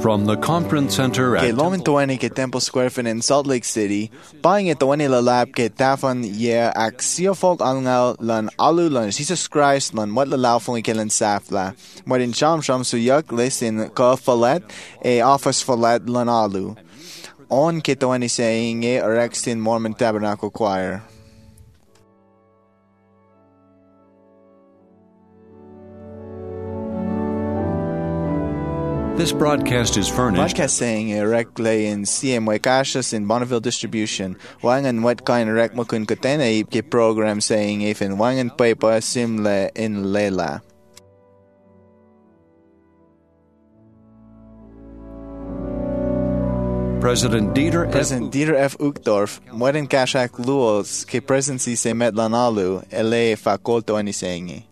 From the conference center Ke at lomin tuwani ke Temple Square fin in Salt Lake City, buying it tuwani lalab ke tafan ye ak siya folk angal lan alu lan Jesus Christ lan wat lalafong ikilan safla. Marin sham suyak lisin ka falet e office falet lan alu. On ke tuwani saying e Rexton Mormon Tabernacle Choir. This broadcast is furnished. Podcast saying rek lay in CMY Cassius in Bonneville Distribution. Wangan what kind rek makun katena ke program saying if in wangan paper simle in lela. President Dieter F. Uchtdorf, Mueren Kashak Luos, ke presidency se met lanalu, ele facolto ani saying.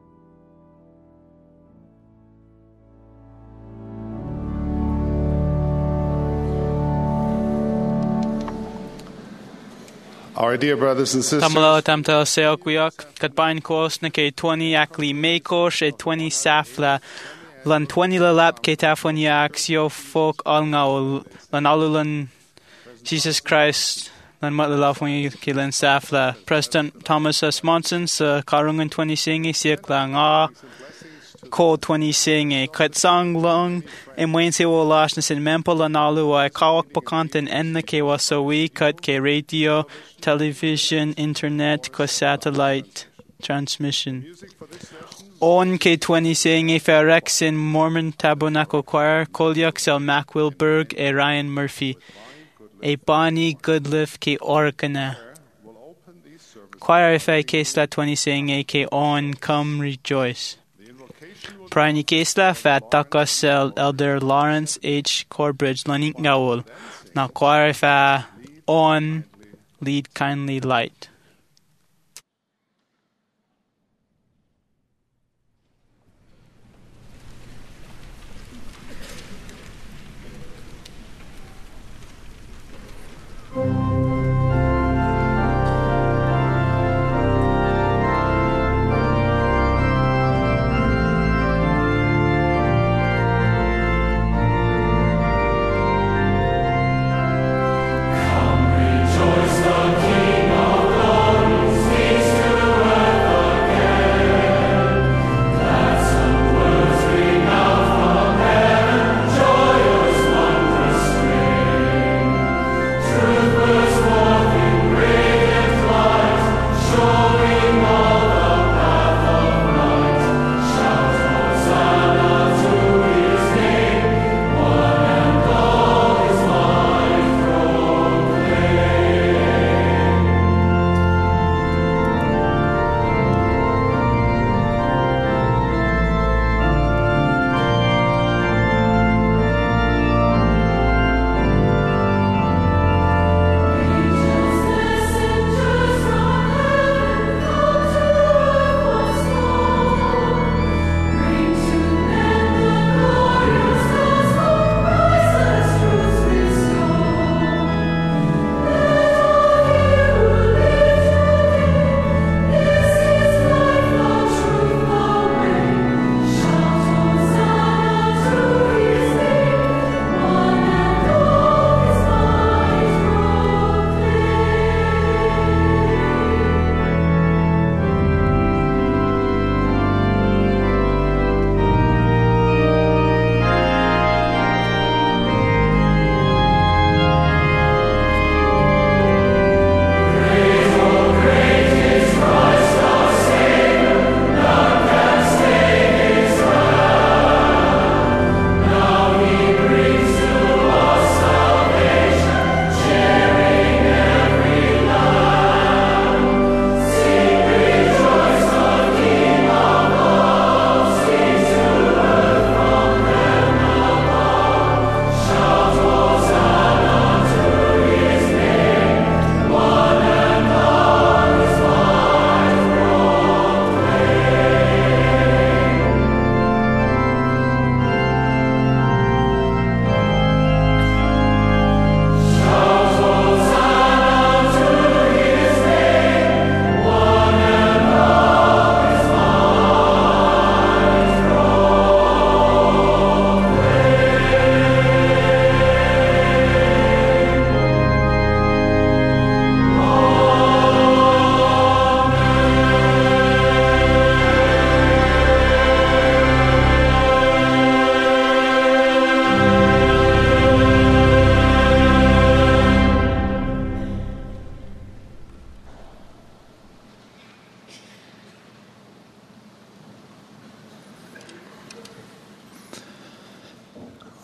Our dear brothers and sisters, Tamala tamta seokwiak kat bain kos na ke 20 akli mekos e 20 safla lan 20 lalap ke tafonia axio folk alngao lan alulan Jesus Christ lan matlalafon ke lan safla President Thomas S. Monson sa karungan 20 singi siak lang ko 20 singi kat sang long e mwen se wo lash na sin mempo lan alu ay kawak pakanten en na ke wasawi kat ke radio television, internet, ko satellite transmission. On K20 saying if Rex in Mormon Tabernacle Choir, Kolyak Sel Mac Wilberg, e Ryan Murphy, a Bonnie Goodliff K Orkana. Choir if I Kesla 20 saying a K on come rejoice. Prani Kesla Fat Taka Sel Elder Lawrence H. Corbridge Lanik Ngawul. Now choir if I on lead kindly light. Rejoice, the King of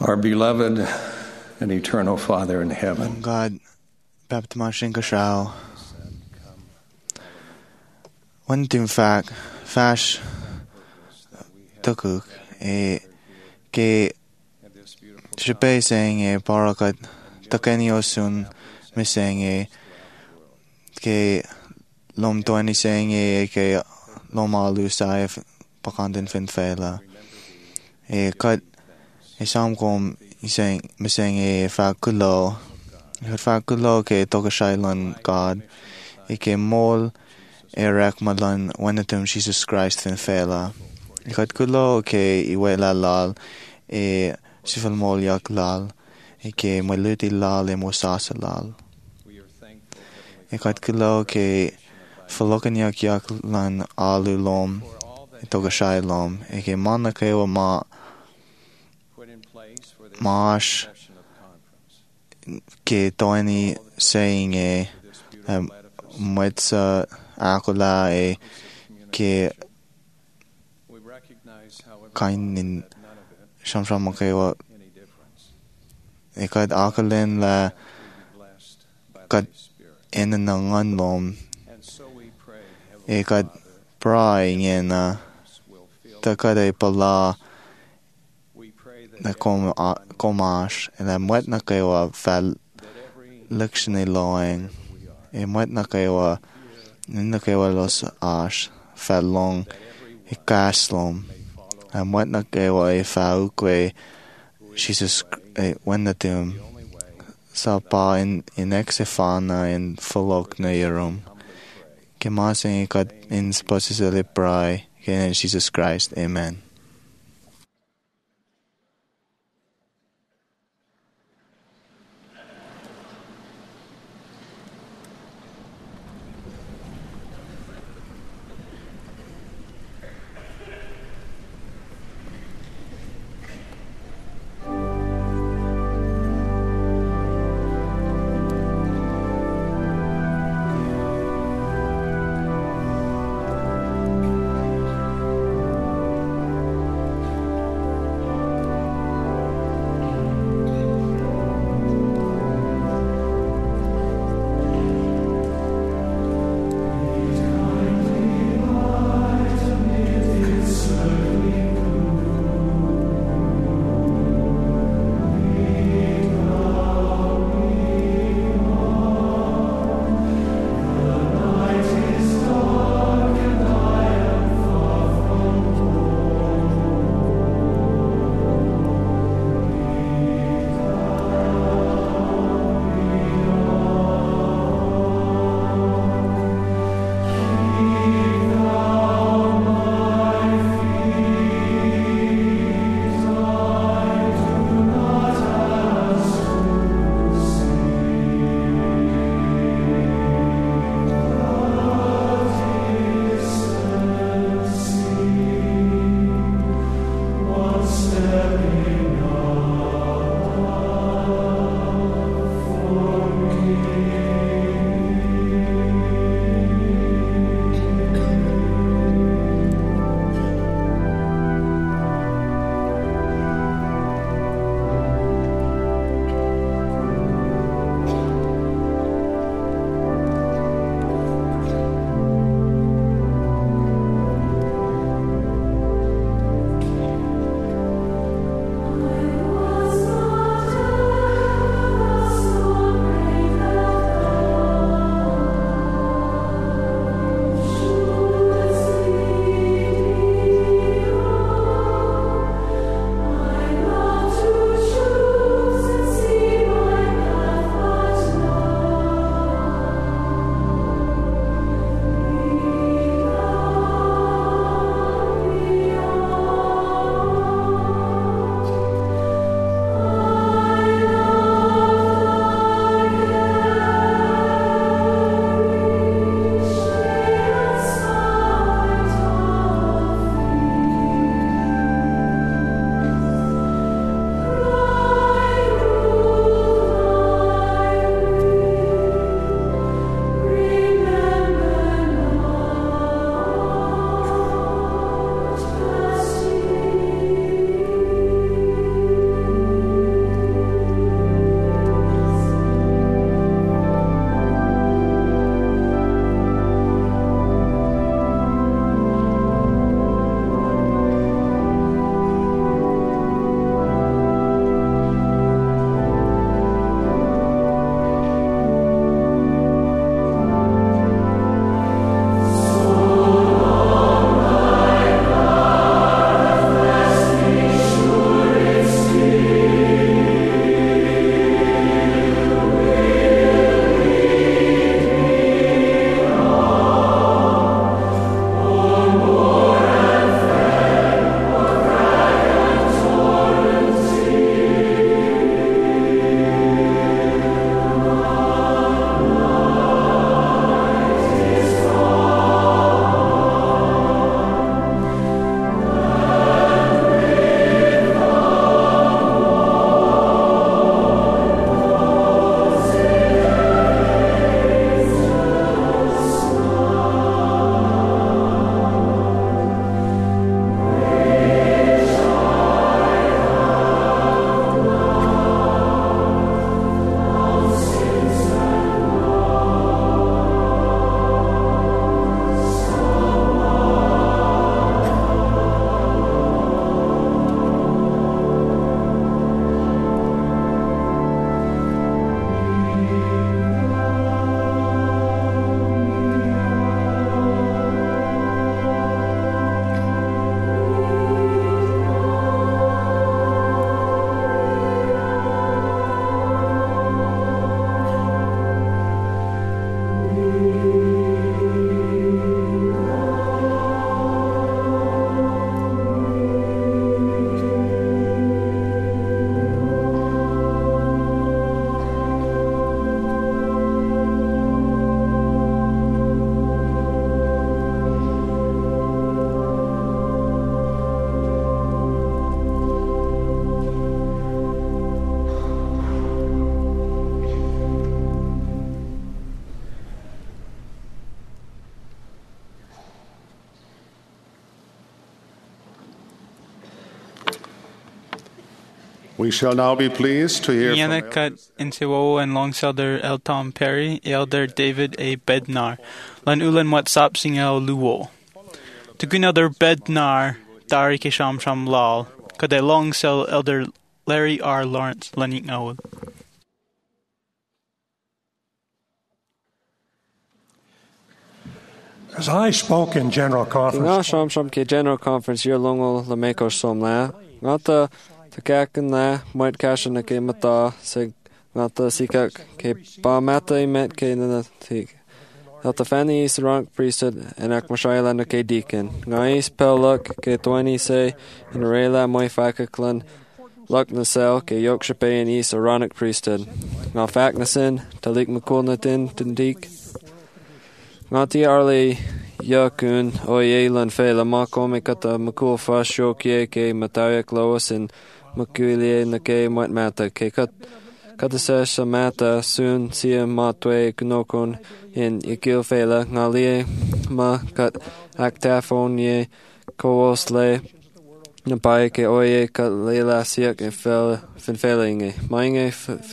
Our beloved and eternal Father in heaven, God, baptimashin ka siya. One thing fact, fash, tukuk, ke, siya saying parakat, takeniosun, me saying ke, lom tuani saying ke, lom alu saif, pakandin fin fela. Kat, isam kom, saying, me saying fakulo, fakulo ke tokashailan God, ke mol, Erak malan wanatum Jesus Christ fin fela. Ikat kulo ke iwela lal sifal mol yak lal ke maluti lal mosasa lal. Ikat kulo ke falokan yak lan alu lom togashay lom ke manna ke wa maash ke toani saying mwetsa Akula ke kainin shamsham makewa ikad akalin la kad enanangan lom ikad pray ngena takade pala na komash la mwet na kewa fal lakshni loing mwet na kewa Ninda kewa los ash, fa long, kaslom. What na kewa fa ukwe, Jesus, when the tomb, sa pa in exefana in fulok na yerum. Kemasing ikat in sposisali pray, kaya Jesus Christ. Amen. We shall now be pleased to hear Iana from cut into Wowo and Longselder El Tom Perry, Elder David A. Bednar, Lan Ulan Wat Sapsing El Luwo. To another Bednar, Dari Kisham Sham Lal, Kade Longsel Elder Larry R. Lawrence, Lanik Nawal. As I spoke in General Nga Conference, sham sham ke General Conference year longo la meko som la. Ngata takakan la might cash na ke mata se ngata sikak ke pa mata met ke na tik. Elta Fanny is rank priesthood and akmashayla na ke deacon. Ngais peluk ke 20 say in rela moi fakaklan luck na sel ke yokshape and is Aaronic priesthood. Nga faknasin talik makul na tin tindik. Ngati arli yakun oye lan fela makome kata makul fa shokye ke matayak lois and makulie na ke mata ke kata sa mata soon sia matwe knokon in ikil fela ngalie ma kat aktafon ye koosle na pai ke oye kat lela siak e felinge mainge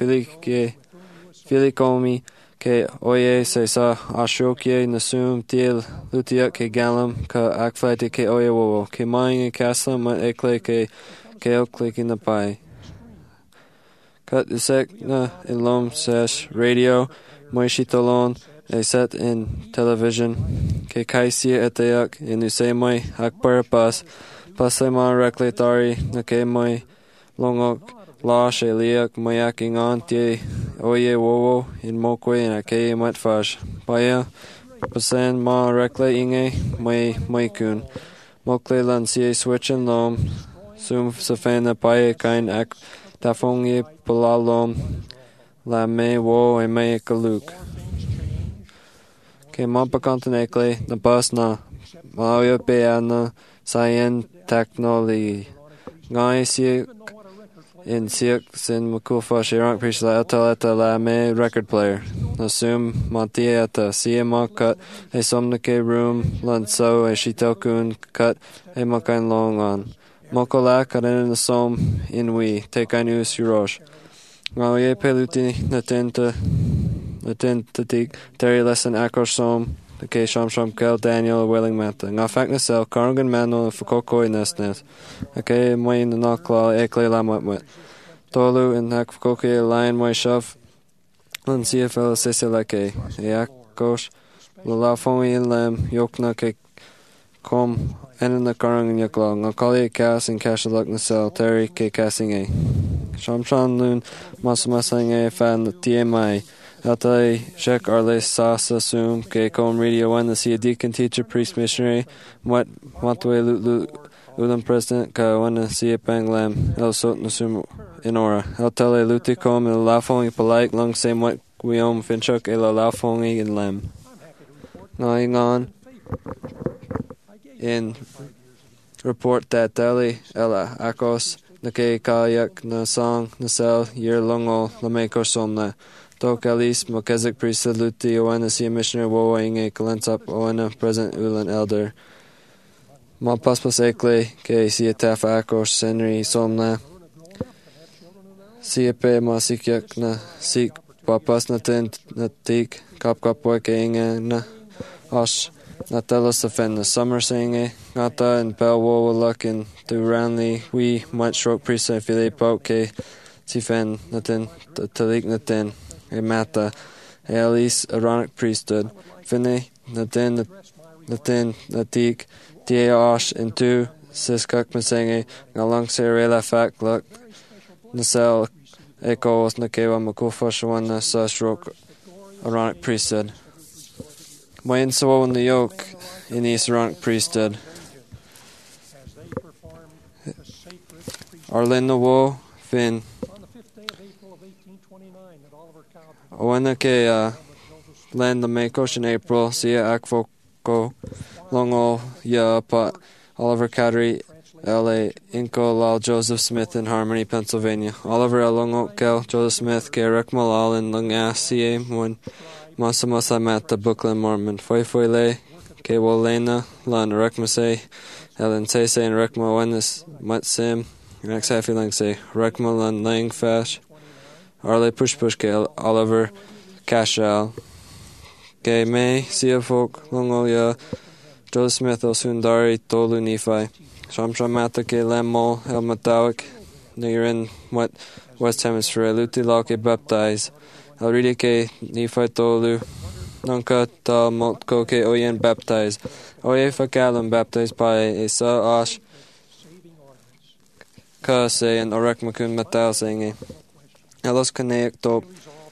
filikomi ke oye se sa ashokye nasum til lutiak ke galam ka akflete ke oye wo ke mainge kasla ma ekle ke oklik in the pai kat isek na ilom sesh radio moishitolon a set in television ke kaisi etayak in usemoi akbar pas pasema rekletari na ke moi longok la sheliak mayaking on tie oye wowo in mokwe na ke matfash paya pasen ma rekle inge mai kun mokle lan sie switchen lom sum safena paya kain ak tafongi polalom la me wo e me kaluk ke mampa kontinekle na bus na maoyo peana sayen technology ngai sie in siak sin makufa shirang prishla ataleta la me record player assume mantieta siema cut a somnake room lanso a shitokun cut a makan long on mokola karen the som in we take I news yurosh ngaye peluti natenta tik terry lesson akosom the ke sham kel Daniel Welling mata nga fakna sel Carngan Mano Fukoko nesnes okay moin na kla ekle lamat tolu in hak Fukoko line moi shaf on CFL seselake yakos la fon in lam yokna ke kom en na Carngan yakla nga kali kas in kashalak na sel terry ke casing a shamshan lun masmasang a fan TMI Atai Shek Arle Sasa Sum Ke Kom Radio 1 the see a deacon teacher priest missionary what Matwe Ulam president ka wana see a panglam el sot nasum inora el tele lutikom el lafongi polite long same what guiom finchuk el lafongi in lem going on in report that Dali ela akos nake kayak na song na sel year longo lameko somna Tok Alis Mokezik priesthood luti oana see missionary wo inge kalentap oana present ulan elder ma paspas ekle ke see tafa akos senri somna see pe masikyak na sik papas na tent na tik kap ke inge na ash na telos afen na summer singe ngata and pel wo luck in to ranly we might stroke priesthood Filippo ke tifen na ten talik na ten mata Elis Aaronic priesthood Finne natin natik Tiaosh into Siskak Masenge Ngalang Serela Fak Luck Nasel Ekos Nakewa Makufashawan Nasa Stroke Aaronic priesthood Wain so in the yoke in the Aaronic priesthood Arlinda Wo Finn Oana ke land the Makos in April, Sia Akfoko, Longo Ya Pa Oliver Cadry, LA Inco Lal Joseph Smith in Harmony, Pennsylvania. Oliver Longo Kel Joseph Smith ke Rekmalal in Lunga Sia when Masamasa Mat the Brooklyn Mormon. Foifoile ke Wolena Lan Rekmase Ellen Tese and Rekma Wenis Matsim Next half lang say Rekmalan Lang Fash Arle Push Oliver Cashal Gay May Sia Folk Longolia Joe Smith O Sundari Tolu Nephi Shamsha Mata Ke Lemo Helmatawik Nirin What West Hemisphere Luti Loke Baptize Already Ke Nephi Tolu Nunca Ta Motko Ke Oyen Baptize Oye Fakalam Baptize by Esa Ash Ka say and Orek Makun Matal saying Elos Kaneak Top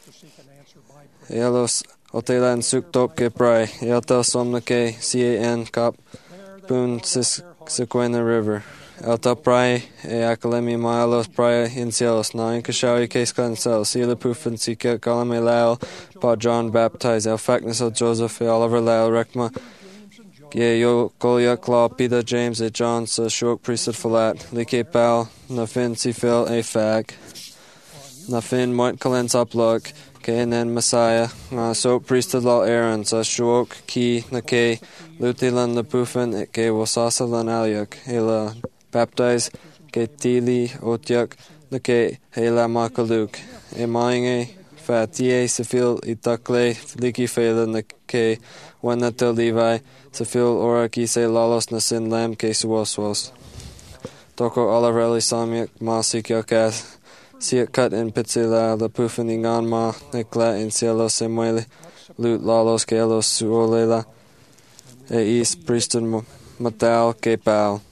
Elos Otelan Suk Top Ke Pry Elta Somna Ke CAN Kap Boon Sequena River Elta Pry Academy Milos Pry in Cielos Nine Kashawi Case Cancel Sila Pufin Sika Kalame Lao Pa John Baptize El Factness of Joseph Oliver Lao Rekma Yo Goliath Claw Peter James A John Sa Shok Priesthood Falat Like Pal Nafin Sifil A Fag Nafin Moit Kalens Uplug Kanan Messiah So Priesthood Law Aaron Sa Shok Ki Nake Lutilan the Pufin Ke Wasasa Lan Aliuk Hela Baptize Ke Tili Otyuk Nake Hela Makaluk Emainge Fatie Sifil Itakle Liki Fela Nake Wanata Levi Safil Ora Kise Lalos Nasin Lam Ke Suoswos Toko Oliver Samyak Masik Yakas Siak Cut in Pitzila La Pufin Ingan Ma Nikla in Cielo Semuele Lut Lalos Kelos Suolela E East Priesthood Matal Ke Pal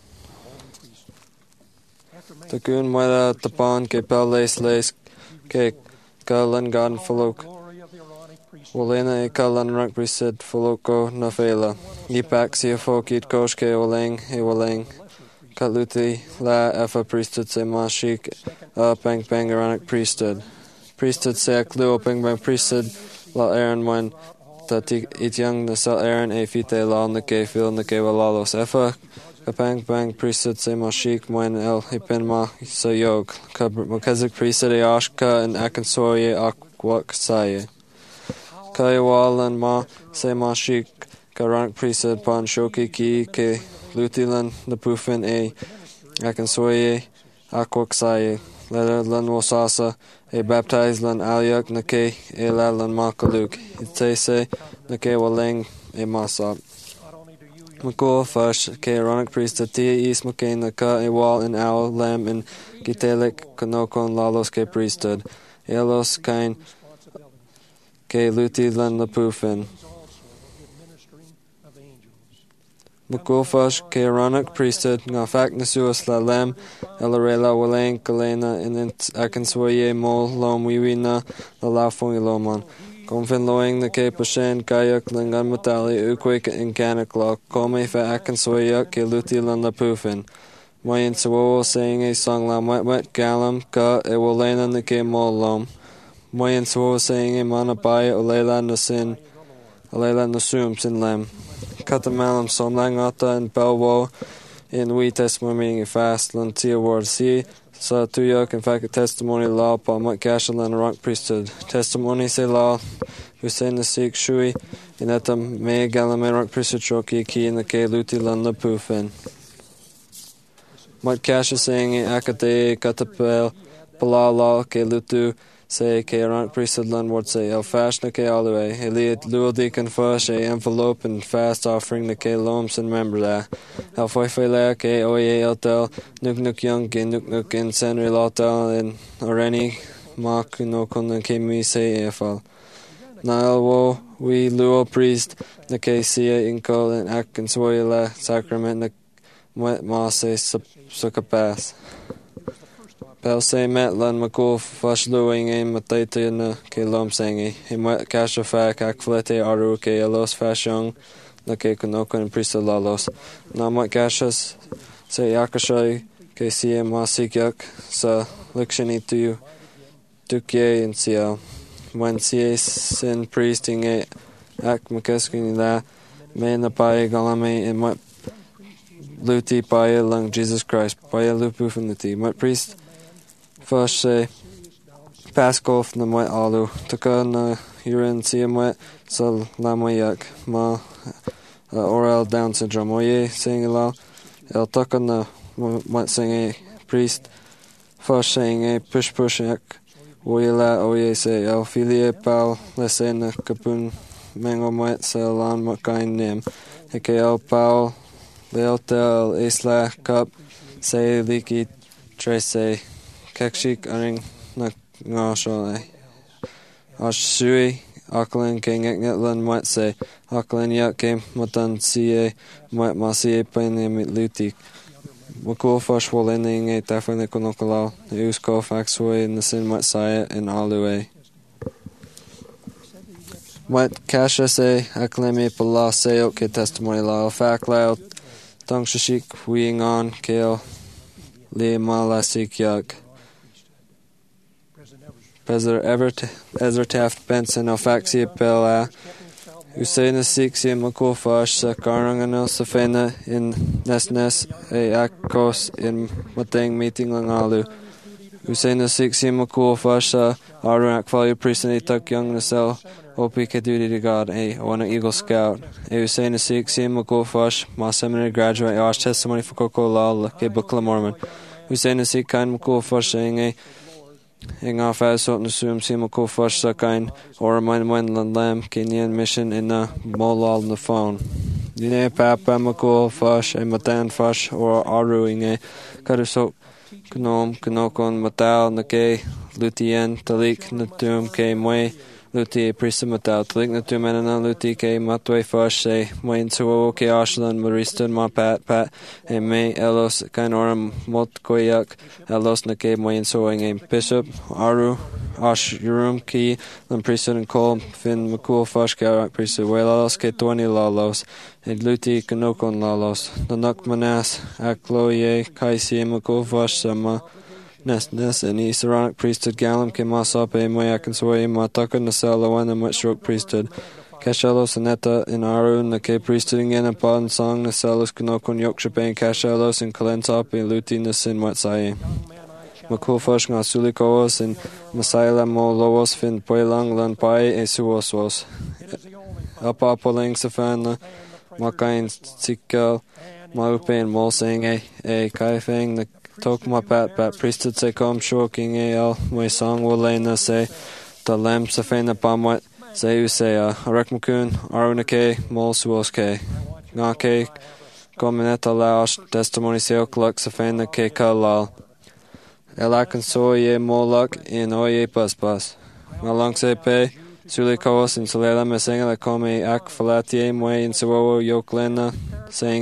Takun Muela Tapan Ke Pal Les Ke Kalan God Falok Wolena e Kalan Rank Priesthood Foloko Nafela Yipak Siafok Yit Koshke Oleng E Woleng Katluti La Efa Priesthood Se Mashik Pang Pangaranik Priesthood Sek Luo Pang Pang Priesthood La Aaron Wen Tati Ityang Nasal Aaron E Fite La Nake Fil Nake Walalos Efa Kapang Pang Priesthood Se Mashik Wen El Hipenma Sayog Makazik Priesthood E Ashka and Akansoye Akwak Saye Kaiwal and Ma Se Mashik Karanak Priesthood Pan Shoki Ki Ke Lutilan the Pufin A Akansoye Akwaksaye Leder Lan Wasasa A Baptized Lan Aliak Nake E La Lan Makaluk Itese Nake Waleng E Masab Makul Fash Ke Aranak Priesthood Tia East Makain Naka E Wal and Owl Lam and Gitelik Kanokon Lalos Ke Priesthood Elos Kain Ke Luti Lan La Pufin Mukulfash Ke Aranak Priesthood Ngafak Nasuas La Lem Elarela Waleng Kalena in Akanswaye Mol Lom Wiwina La Lafong Loman Konfin Loing the Ke Pashen Kayak Lingan Matali Ukwik in Kanakla Kome Fa Akanswaya Ke Luti Lan La Pufin Mayan Sawo saying a song La Wet Galam Ka E Walena the Ke Mol Lom Mayan Sawo saying a Manabaya Olela Nasin Olela Nasum Sin Lem Katamalam Somlangata and Belwo in we testimony fast Lantia Ward C. Sa Tuyok in fact a testimony law pa Mat Cashel and Rock Priesthood. Testimony say law Hussein the Sikh Shui in etam me Galame Rock Priesthood Shoki Ki in the K Luti Lan La Pufin. Mat Cashel saying Akate Katapel Palala Ke Lutu say Ke Rock Priesthood Landward say El Fashna Ke Alue Eliot Luodi Confush a envelope and fast offering the Ke Loms and member that El Foifela Ke Oye Eltel Nuk Young Ke Nuk in Senri Lotel and Oreni Mak no Kun Ke Mi say Efal Nile Wo we Luo Priest the Ke Sia Inkol and Akanswoyla Sacrament the Mwet Mase Sukapas Pel say met lan Makul Fash Luing a Matata na Ke Lom Sangi Himwet Kasha Fak Akflete Aru Ke Elos Fashong na Ke Kunoko and Priesthood Lalos Namwet Kashas say Yakashai Ke Sia Masikyak sa Likshani tu Tukye in Siel when Sia Sin Priesting a Ak Makeskin la Mena Pai Galame in Mwet Luti Paya Lung Jesus Christ Paya Lupu from the T Mwet Priest First say Pascal from the Mwet Alu Taka na Urin Sia Mwet Sa Lamayak Ma Oral Down Syndrome Oye saying aloud El Taka na Mwet Singing Priest Fashing a pushak. Willa oye say Ophelia Paul Lesena Kapun Mango Might Salon Makain Nim. Hekal Paul Leotel Isla Cup say Leaky Trace Kekshik Aring Nashole. Ashui Auckland King Etlan might say Auckland Yak game Matan CA might Masi Painimit Luti. Makul Fash will ending a definitely Konokala, Usko Faxway in the Sin Might Saya in Alue. Might Kasha say Acclame Pala say okay testimony lao fact loud Dong Shashik Weeing on Kale Lee Malasik Yak. President Ezra Taft Benson Alfaxi Bella Hussein Sixi Makul Fash Sakarangano Safena in Nesnes a Akos in Matang meeting Langalu. Hussein Sixi Makul Fash Arak Value Priest Tuck Young Nasel OPK duty to God a one Eagle Scout. A Hussein Sixi Makul Fash Ma Seminary graduate Ash testimony for Coco Law Kebukla Mormon. Hussein Sikan Makul Fash saying a Ing off as so to assume Simako Fush Sakain or mine Wendland Lamb Kenyan mission in the Molal on the phone. Dine Papa Mako Fush a Matan Fush or Aruing a Kadusok Gnom Kanokon Matal Nake Lutien Talik Natum K Mwe Luti Prismatal Talik Natum and Luti K Matwe Fush say Wayne Suo K Ashland Maristan Ma Pat a May Elos Kanoram Mot Koyak Elos Nake Wayne Sewing a Bishop Aru Ash Urum Ki Lam Priesthood and Cole Fin Makul Fush Garak Priesthood Welalos K 20 Lalos and Luti Kanokon Lalos the Nukmanas Akloye Kaisi Makul Fush Sama Nes and East Ironic Priesthood Galam Kemasop a Moyakansoy Mataka Nasalawan and Muchrook Priesthood Kashalos Aneta in Arun the K Priesthood again and Pod Song Nasalos Kanokon Yokshapain Kashalos and Kalentop and Luti Nasin Watsai Makul Fush Nasulikos and Masaila Mo Lowos Fin Poilang Lan Pai e Suosos Apapoling Safana Makain Sikal Maupe and Molsing a Kaifang the Tokma Pat Priesthood say com shoking al my song will lena say the lamb safena pamwat say you say Arekmakun Arunake Mol Suoske Ngake Gomineta Laos testimony say o'clock safena ke kalal Elakan soye molak in oye paspas Malong se pe Sulikos in Salela Messinga la come ak falatie mwe in Sawo Yoklena saying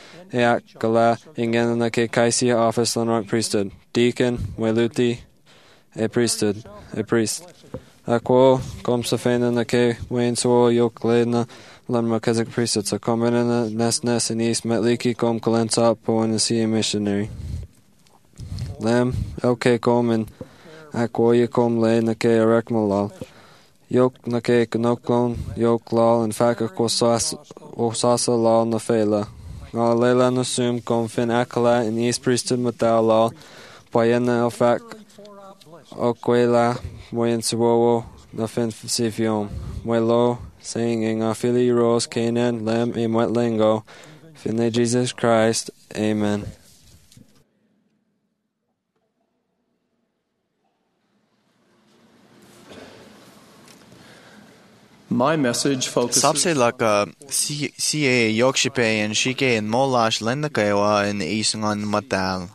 Eakala Ingana ke Kaisi office Lanrock priesthood. Deacon, Weluti, a priesthood, a priest. Aquo, Comsafena Nake, Wayne Soul, Yoklena, Lanmarkazik priesthood. So Comena Nes in East Metliki, Com Kalensop, Poen the Sea missionary. Lam, Elke Comen, Aquo Yakom Le Nake Arekmalal. Yok Nake Kanokon, Yok Lal, and Faka Osasa Lal Nafela. Lela Nusum Confin Akala in East Priesthood Matala Payana Elfak Oquela Moyen Suwo Nafin Sifium Mwelo saying in Afili Rose Canaan Lem in Wetlingo Finne Jesus Christ Amen. My message focuses Sabse laka CA Yokshipe and Shike and Molash Lendakawa in Isangan Matal.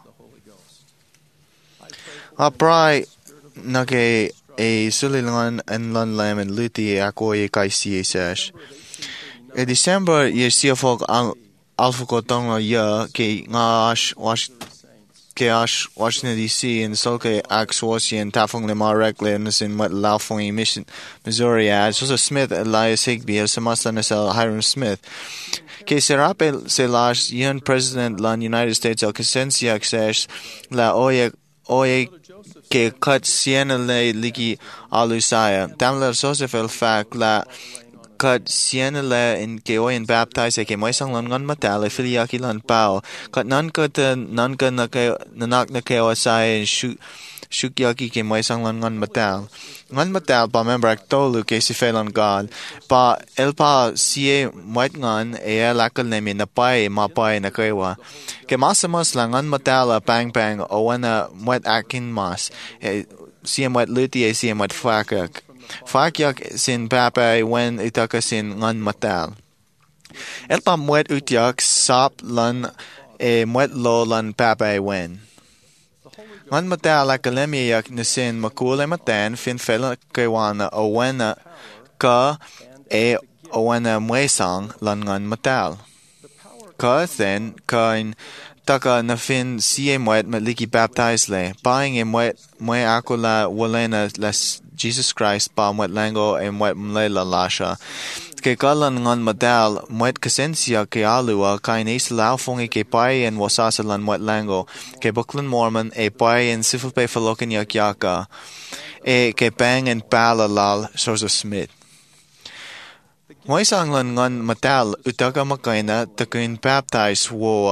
Aprai Nake a Sulilan and Lunlam and Luti Akoye Kaisi Sash. A December year Siafok Alphacotonga year K Nash Keash Washington DC and Solke Axwosi and Tafong Lemar Recklands in What Laufong Mission Missouri as also Smith Elias Higby of Samasta Nasel Hiram Smith. K Serape Selash Yun President Lan United States El Casencia Xesh La Oye Ke Cut Siena Le Liki Alusaya. Damla Joseph El Fac La kat siena le in ke oyen baptize ke moisang lan ngan matal filiaki lan pao kat nan kat nan kan na ke nanak na ke wasai shukyaki ke moisang lan ngan matal pa member tolu ke si felan God pa elpa sie moit ngan lakal nemi na pai ma pai na kewa ke masamas lang ngan matal pang owana moit akin mas sie moit luti sie moit fakyak sin papa when itaka sin ngan matal elpa moit utyak sap lan moit lo lan papa when ngan matal akalemiyak na sin makule matan fin fela kewana owena ka owena muesang lan ngan matal ka then kain taka na fin sie moit maliki baptize le buying moit akula walena les Jesus Christ pa moit lango moit mlela lasha ke kalan ngan madal moit kasensia ke alua kain islau fongi ke pai en wasasalan moit lango ke Brooklyn Mormon pai en sifilpe falokin yakyaka ke bang en palalal Joseph Smith moisang lan ngan madal utaga makaina takin baptize wo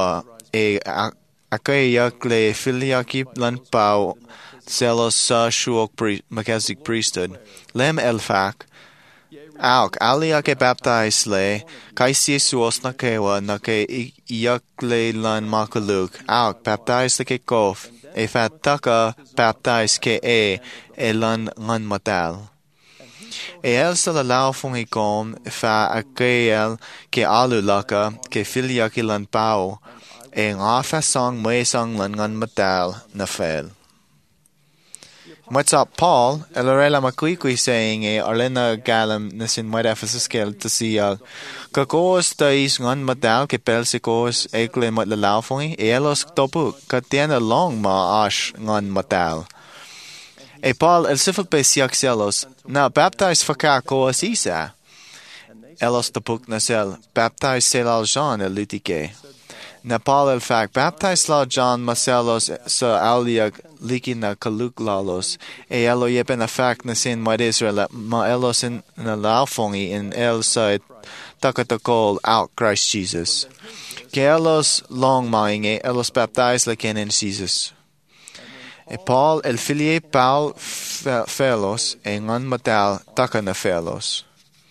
akayak le filiaki lan pau celos sa shuok Melchizedek priesthood lem elfak auk alia ke baptize le kai si suos na kewa na ke iyak le lan makaluk auk baptize le ke kof fat taka baptize ke lan ngan matal el sa la lao fong ikom fa akel ke alulaka ke filiaki lan pau nga fa song me song lan ngan matal na fel. What's up, Paul? Elorela makuikui saying Arlena galam nasin moit Ephesus kel to see kakos tais ngan matal ke pelsikos ekle mot lalaufongi elos topu katiana long ma ash ngan matal. Paul el sifil pe siak selos na baptize fakakos isa. Elos topuk nasel baptize selal Jean el litike. Na Paul el fact baptize la John Marcelos sa aliag liki na kaluk lalos elo yepen a fact na sin mod Israel ma elos in na laufongi in el sa takatokol out Christ Jesus ke elos long mainge elos baptize la ken in Jesus Paul el filie Paul felos ngan matal takana felos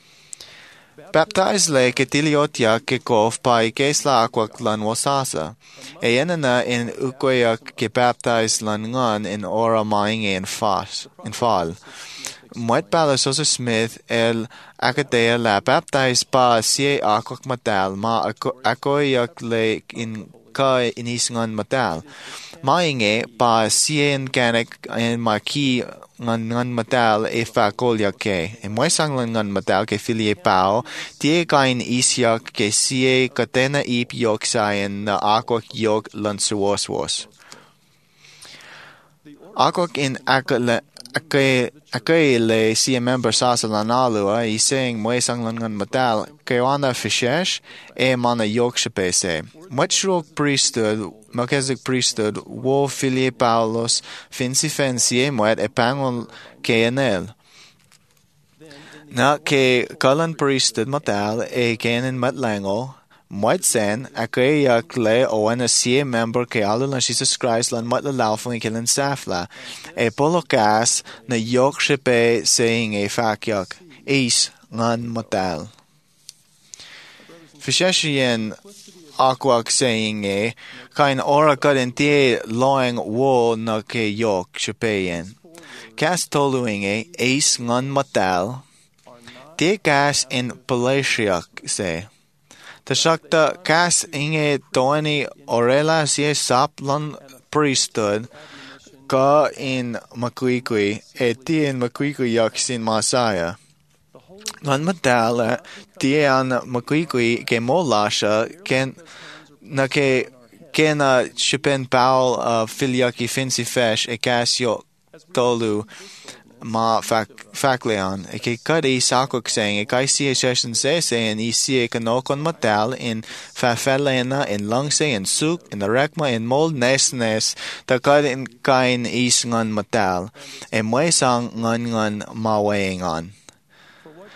baptize le ketiliotia ke kof pai kesla akwak lan wasasa. Enana in ukwayak ke baptize lan ngan in ora mainge in fall. Moit pala Joseph Smith el akadea la baptize pa sie akwak matal ma akoyak le in ka inis ngan matal. Mainge pa sien kanek en maki ngan matal fa kolya ke moisang ngan matal ke filie pao tie kain isyak ke sie katena ip yok sayen na akok yok lan suoswos akok in akele sie member sasalanalua iseng moisang ngan matal ke wana fishesh mana yok shpese much priesthood Melchizedek priesthood wo filie Paulos finsi fensie moet pangol kenel na ke kalan priesthood matal kenen matlango moet sen akayak le oana sie member ke alulan Jesus Christ lan matlalafong kelen safla polokas na yok shepe saying fakyak is ngan matal Fisheshien akwak saying kain ora kadente loeng wo na ke yok shepeyen. Kas toluing ace ngan matal. Te kas in palatiak se. Tashakta kas inge toani orela sie saplan priesthood ka in makuikui ti in makuikui yak sin masaya. Ngan matal tian makuikui ke molasha ken na ke kena shipen paul filiaki finsi fesh kasyo tolu ma fakleon ke kadi sakok saying kai si session saying isi kanokon matal in fafelena in lungse in suk in the rekma in mold nesnes ta in kain is ngan matal moisang ngan mawaying on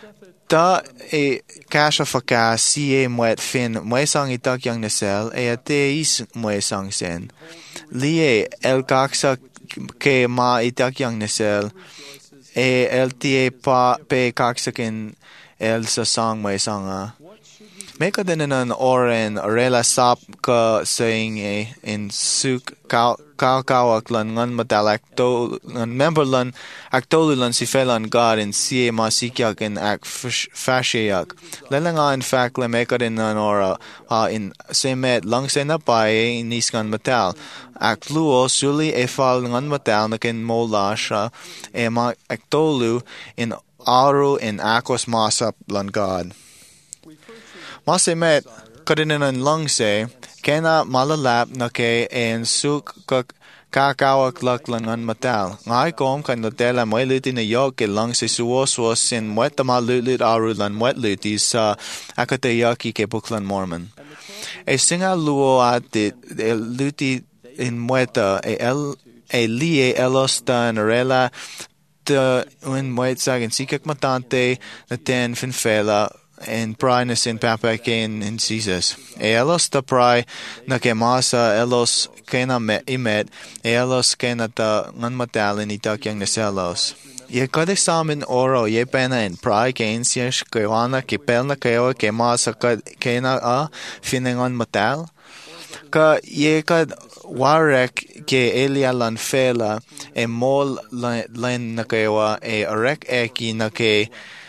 Da e kasha faka si e mwet fin mwesang itak yang nesel e ateis mwesang sen. Lie el kaksa ke ma itak yang nesel e el tie pa pe kaksakin el sa sang mwesanga. Meka din an oren rela sap ka saying in suk kawak lan ngan madalak to member lan aktolu lan si felan God in sie masikyak in ak fashiyak. Lelang in fact le meka din an ora in semet lang sena pae in niskan matal. Ak luo suli e fal ngan matal nakin molasha e ma aktolu in aru in akos masap lan God. Masemet kadinan langse kena malalap na ke en suk kakawak laklangan matal. Ngai kom kan lotela moy luti na yok ke langse suos sin mwet tama lulit arulan mwet luti sa akatayaki ke buklan Mormon. E singa luo atit luti in mweta e lie elosta narela te un mwet sagin sikak matante na ten finfela en prai na sin papakin in Jesus. E elos ta prai na ke masa elos kena imet e elos kena ta ngan matalin itak yang naselos. Ye kade samin oro ye pena en prai ke insias ke wana ke pelna keo ke masa kena a finengan matal. Ka ye kad warek ke elia lan fela e mol len na kewa e arek eki na ke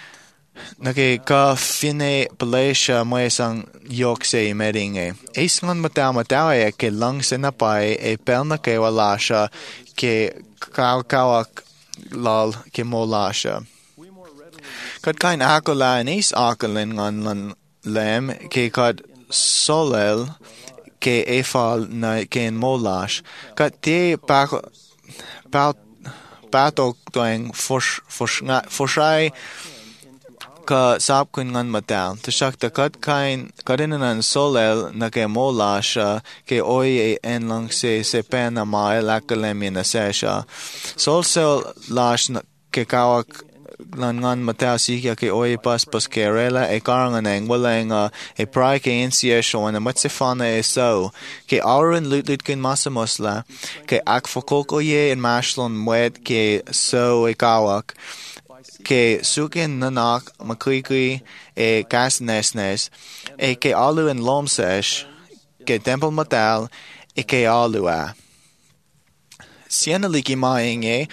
ka fine palesha moesang yok se medinge. Eisngan matao e ke lang senapai e pelna ke walasha ke kawak lal ke molasha. Kad kain akola en is akolin ngan lan lem ke kad solel ke efal na ke en molash. Kad te patok doing foshai ka sap kun ngan matal tashak takat kain kadinan solel na ke molasha ke oy en lang se pena ma elakalemi na sesha sol lash ke kawak lan ngan matal sikya ke oy pas ke rela e karangan ang walang e prai ke insiesho na matsefana e so ke auren lutlut kun masamosla ke akfokoko ye en mashlon mwet ke so e kawak ke sukin nanak makui e kas nesnes e ke alu en lomsesh ke temple matal e ke alua siena liki maing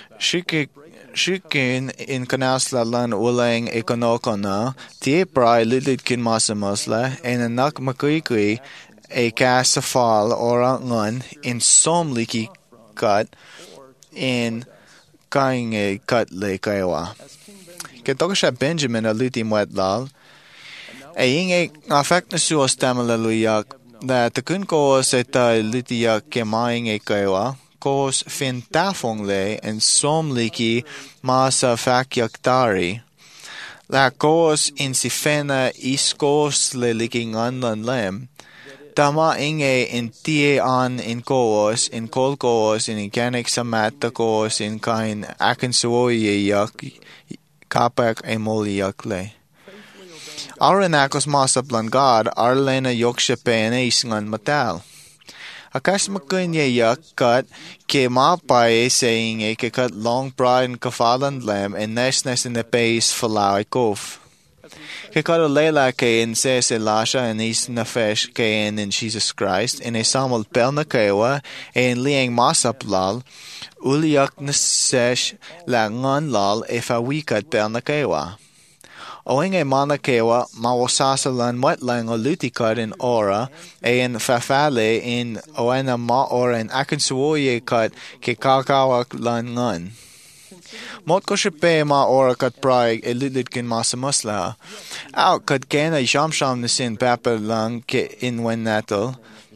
shukin in kanasla lan ulang e konokona tie prai lilit kin masamosla en anak makui e kas safal ora ngan in som liki cut in kaing e cut le kaiwa. Ketokasha Benjamin a luti mwetlal. E inge afek na suos tamala luyak da takun koos eta lutiyak ke maing e kaiwa koos fin tafong le en som liki masa fakyak tari. La koos in sifena iskos le liki ngan lem. Tama inge in tie an in koos, in kol koos, in ikanik samata koos, in kain akin suoye yak, kapak e moli yakle. Aran akos masaplan God, arlena yokshepe en isngan matal. Akas makunye yak kat ke mapae saying e ke kat long pride kafalan lem en nesnes in the base falau kof. Ke kada lela ke en se lasha en is nafesh ke en in Jesus Christ en e samal pelna kewa en liang masap lal uliak nasesh la ngan lal e fa wikat pelna kewa. Oing e mana kewa mawasasa lan wat lang o lutikad in ora e en fafale in oena ma ora en akin suoye kat ke kakawak lan ngan. Mot ko shepe ma ora kat prai e lilit kin masamusla. Au kat kena shamsham nasin papa lang ke in wen natal.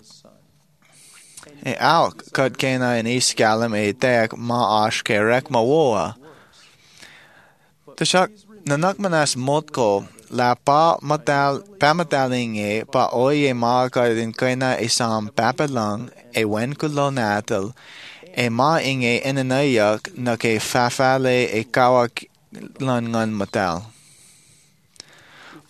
E au kat kena in iskalam e tek ma ash ke rek ma woa. Tashak nanak manas mot ko la pa mataling e pa oye ma kat in kena isam papa lang e wen kulo natal. E ma inge enanayak na ke fafale e kawak lan ngan matal.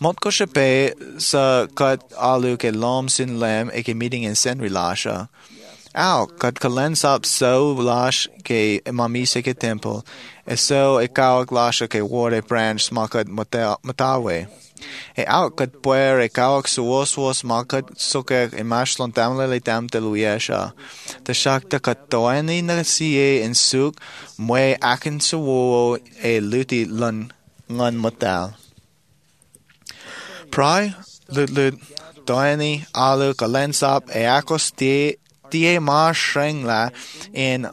Mot ko siya pe sa kat alu ke lom sin lem e ke meeting in sen rilasha. Au, kat kalens up so lash ke mamisa ke temple, e so e kawak lasha ke ward branch smakat matawe. E au kat puer e kawak suoswas makat suke e mashlon tamle le tam teluyesha. Ta shakta kat toani na siye in suk mwe akin suwo e luti lun ngan matal. Pry, lut, doani, alu, kalensap, e akos tie ma shrengla in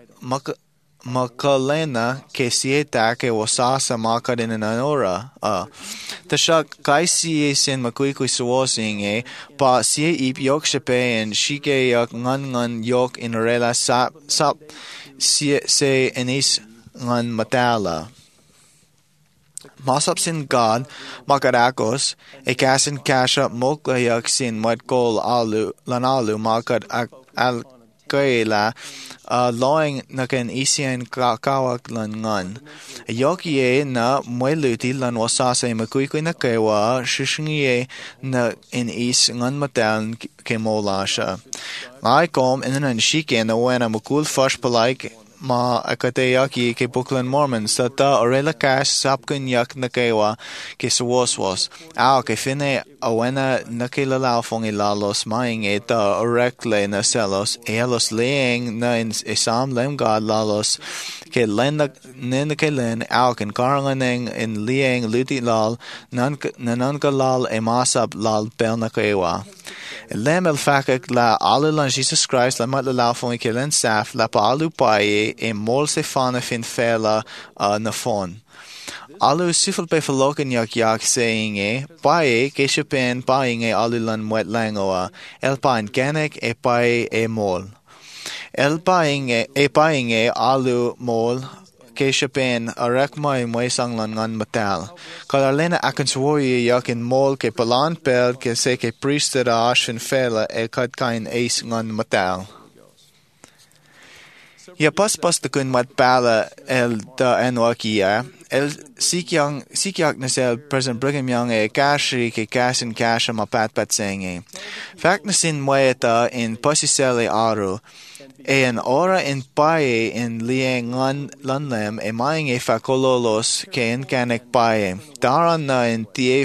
makalena ke sieta ke wasasa makad in anora. Tashak kai siye sin makuikui suwasing e, pa siye ip yok shepe en shike yok ngan yok in rela sap siye se enis ngan matala. Masap sin God, makarakos, e kasin kasha moklayak sin matkol alu, lanalu makad al kaila, loing nakan isian kawak lan ngan. Yokie na mweluti lan wasasa makuikui na kewa, shishingie na in is ngan matal ke molasha. Ngai kom inan shike na wena mukul fash palaik, ma akateyaki ke Brooklyn Mormon sa ta orela cash sapkun yak na kewa ke suwaswas. Ao ke fine awena na ke lalafong ilalos maing e ta orekle na selos e alos leeng na in isam lem God lalos ke len na ke len ao ken karanganeng in leeng luti lal nan ka lal e masap lal bel na kewa. Lem el fakak la alu lan Jesus Christ la mat la lafong ke len saf la pa alu paye e mol se fana fin fela na fon. Alu sifel pe verloken yak saying e, pae ke shepen paing e alu lan mwet langoa, el pain kenek e pae e mol. El paing e alu mol, ke shepen arek mai sang lan ngan matal. Kalarlena akan suwoye yak in mol ke palan pel ke se ke priester ash fin fela e kat kain ace ngan matal. Ya pas de kun mat bala el da enwakia el sikyak na sel President Brigham Young e kashi ke kasin kasha ma pat senge. Fact na sin moeta in posisele aru e an ora in pae in lieng ngan lanlem e maing e fakololos ke in kanek pae. Daran na in tie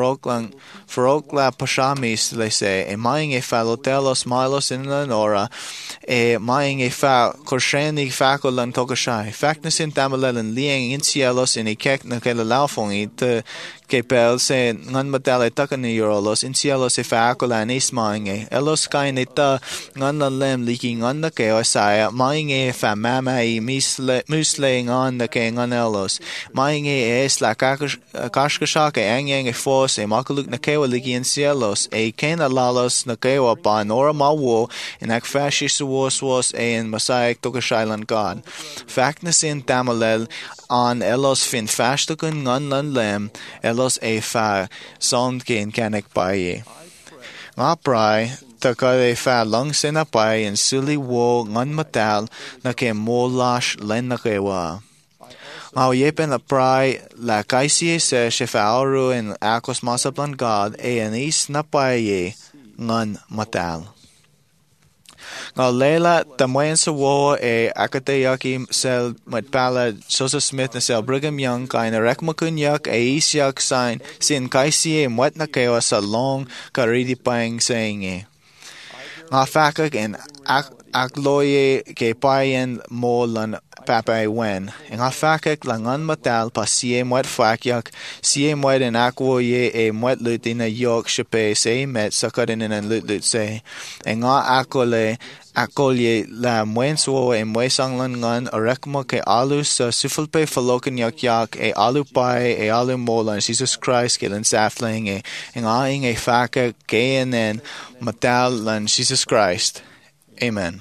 frokla pashamis le se e maing e falotelos milos in an ora e maing e fa korsheni fakolan tokashai. Fact na sin tamalelen lieng in cielos in e kek na kela laufongi te ke pel se ngan matale takani eurolos in cielos e fakolan is maing e elos kain e ta ngan na lem liki ngan na ke osaya maing e fa mama e musle ngan na ke ngan elos maing e es la kashkashaka angeng e fos e makaluk na kewa liki in cielos e kena lalos na kewa pa nora mawo in ak fashish was e in masaic tokashailan God. Fact na sin tamalel an elos fin fashtukun ngan lan lem elos e fa sond ke in kanek paye. Nga prai taka e fa lang sin apay in suli wo ngan matal na ke molash len na kewa. Nga yepen la prai la kaisi se shefa auru in akos masaplan God e an is na paye ngan matal. Nga lela tamoyen sa wo e akatayaki sel matpala Joseph Smith na sel Brigham Young kay na rekmakunyak e isyak sign sin kaisi e mwet na kayo sa long karidi pang saying e. Nga fakak en akloye ke payen mo lan papay wen. Nga fakak langan matal pa siye mwet fakyak siye mwet en akwoye e mwet luti na yok shepe se met sakarin en lut se. Nga akolye la mwen suo e mwesang lan ngan arekmo ke alu sa sufulpe falokan yak e alu pai e alu molan Jesus Christ ke lan safling e nga ing e fakak ke en matal lan Jesus Christ. Amen.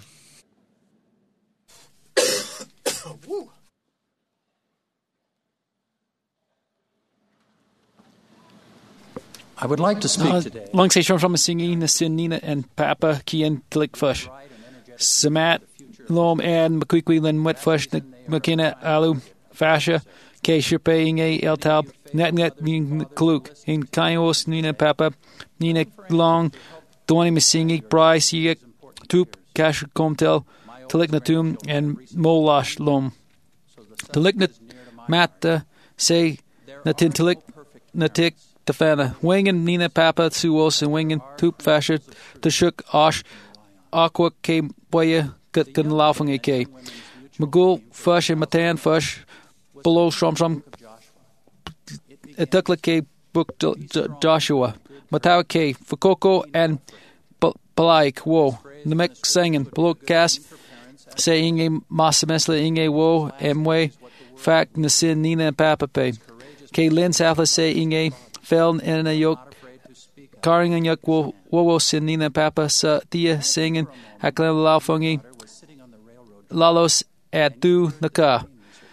I would like to speak today. Lang say from singing the Sinina and Papa Kian Tlikfush. Samat Lom and Makwikwilan Wetfush Makina Alu Fasha Ke Shirpe Inge Eltab, Net Ning Kluk, in Kaios Nina Papa, Nina Long, Dwani Masingi, Bryce Yek, Tup, Kash Comtel, Taliknatum, and Molash Lom. Taliknat Matta, say Natin Talik, Natik, Tafana, Wingen Nina Papa, Suos, and Wingen, Tup Fasher, Tashuk, Osh, Aqua, K. Boya, Gutkan Laufing AK. Magul, Fush, and Matan Fush, below Shrom, Etukla K. Book Joshua, Matawa K. Fukoko, and Palaik, Wo, Namek Singing, below Gas, say Inge Masamesla Inge Wo, Mwe, Fact Nasin Nina and Papa Pay. K. Lin Safla say Inge, Feln in a yoke, Carring and Yuk Wo Sin Nina Papa, Sa Tia singing, Aklan Laufungi, Lalos at Du Naka.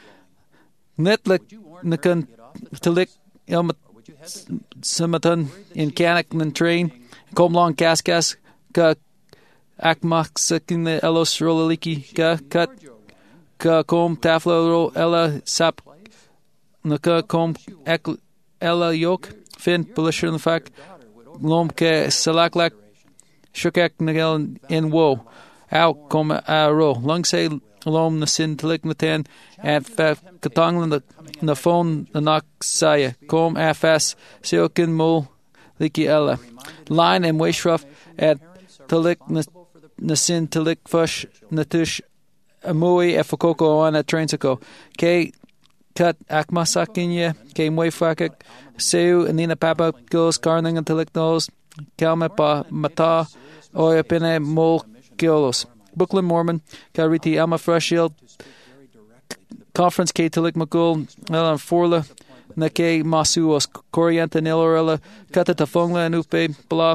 Netlik Nakan Talik Elmat Samatan in Kanak and Train, Comlong Cascas, Ka Akmak Sakin Elos Rolaliki, Ka Cut, Ka Com Taflo Ella Sap Naka Com Ella Yok, Fin, Polisher in the fact, Lom Ke Salaklak, Shukak Nagel in Wo, Au Com Ro, Lung Say Lom Nasin Talik Natan, at Katanglan the phone the knock saya, Com Afas, Silkin Mul, Liki Ella, Line and Waishruff at Talik Nasin Talik Fush Natush Amui Efokoko on a Transico, K. Cut Akmasakinya, K. Mwefakak, Seu and Nina Papa Gills, Carning and Talik Nose, Kalmapa Mata, Oyapine Mol Gillos, Brooklyn Mormon, Kariti Alma Freshfield, Conference K. Talik Magul, Elan Forla, Nake Masuos, Corianta Nilorella, Kata Tafongla and Upe, Blah,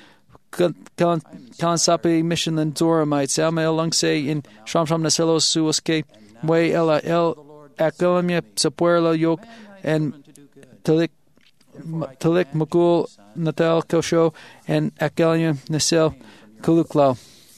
Kansapi Mission and Doramites, Alma El Lungse in Shram Naselos Suoske, Way Ella El Akalamia, Sapuerla Yoke, and Talik Magul, Natal Kosho, and Akalia Nasel Kuluklau.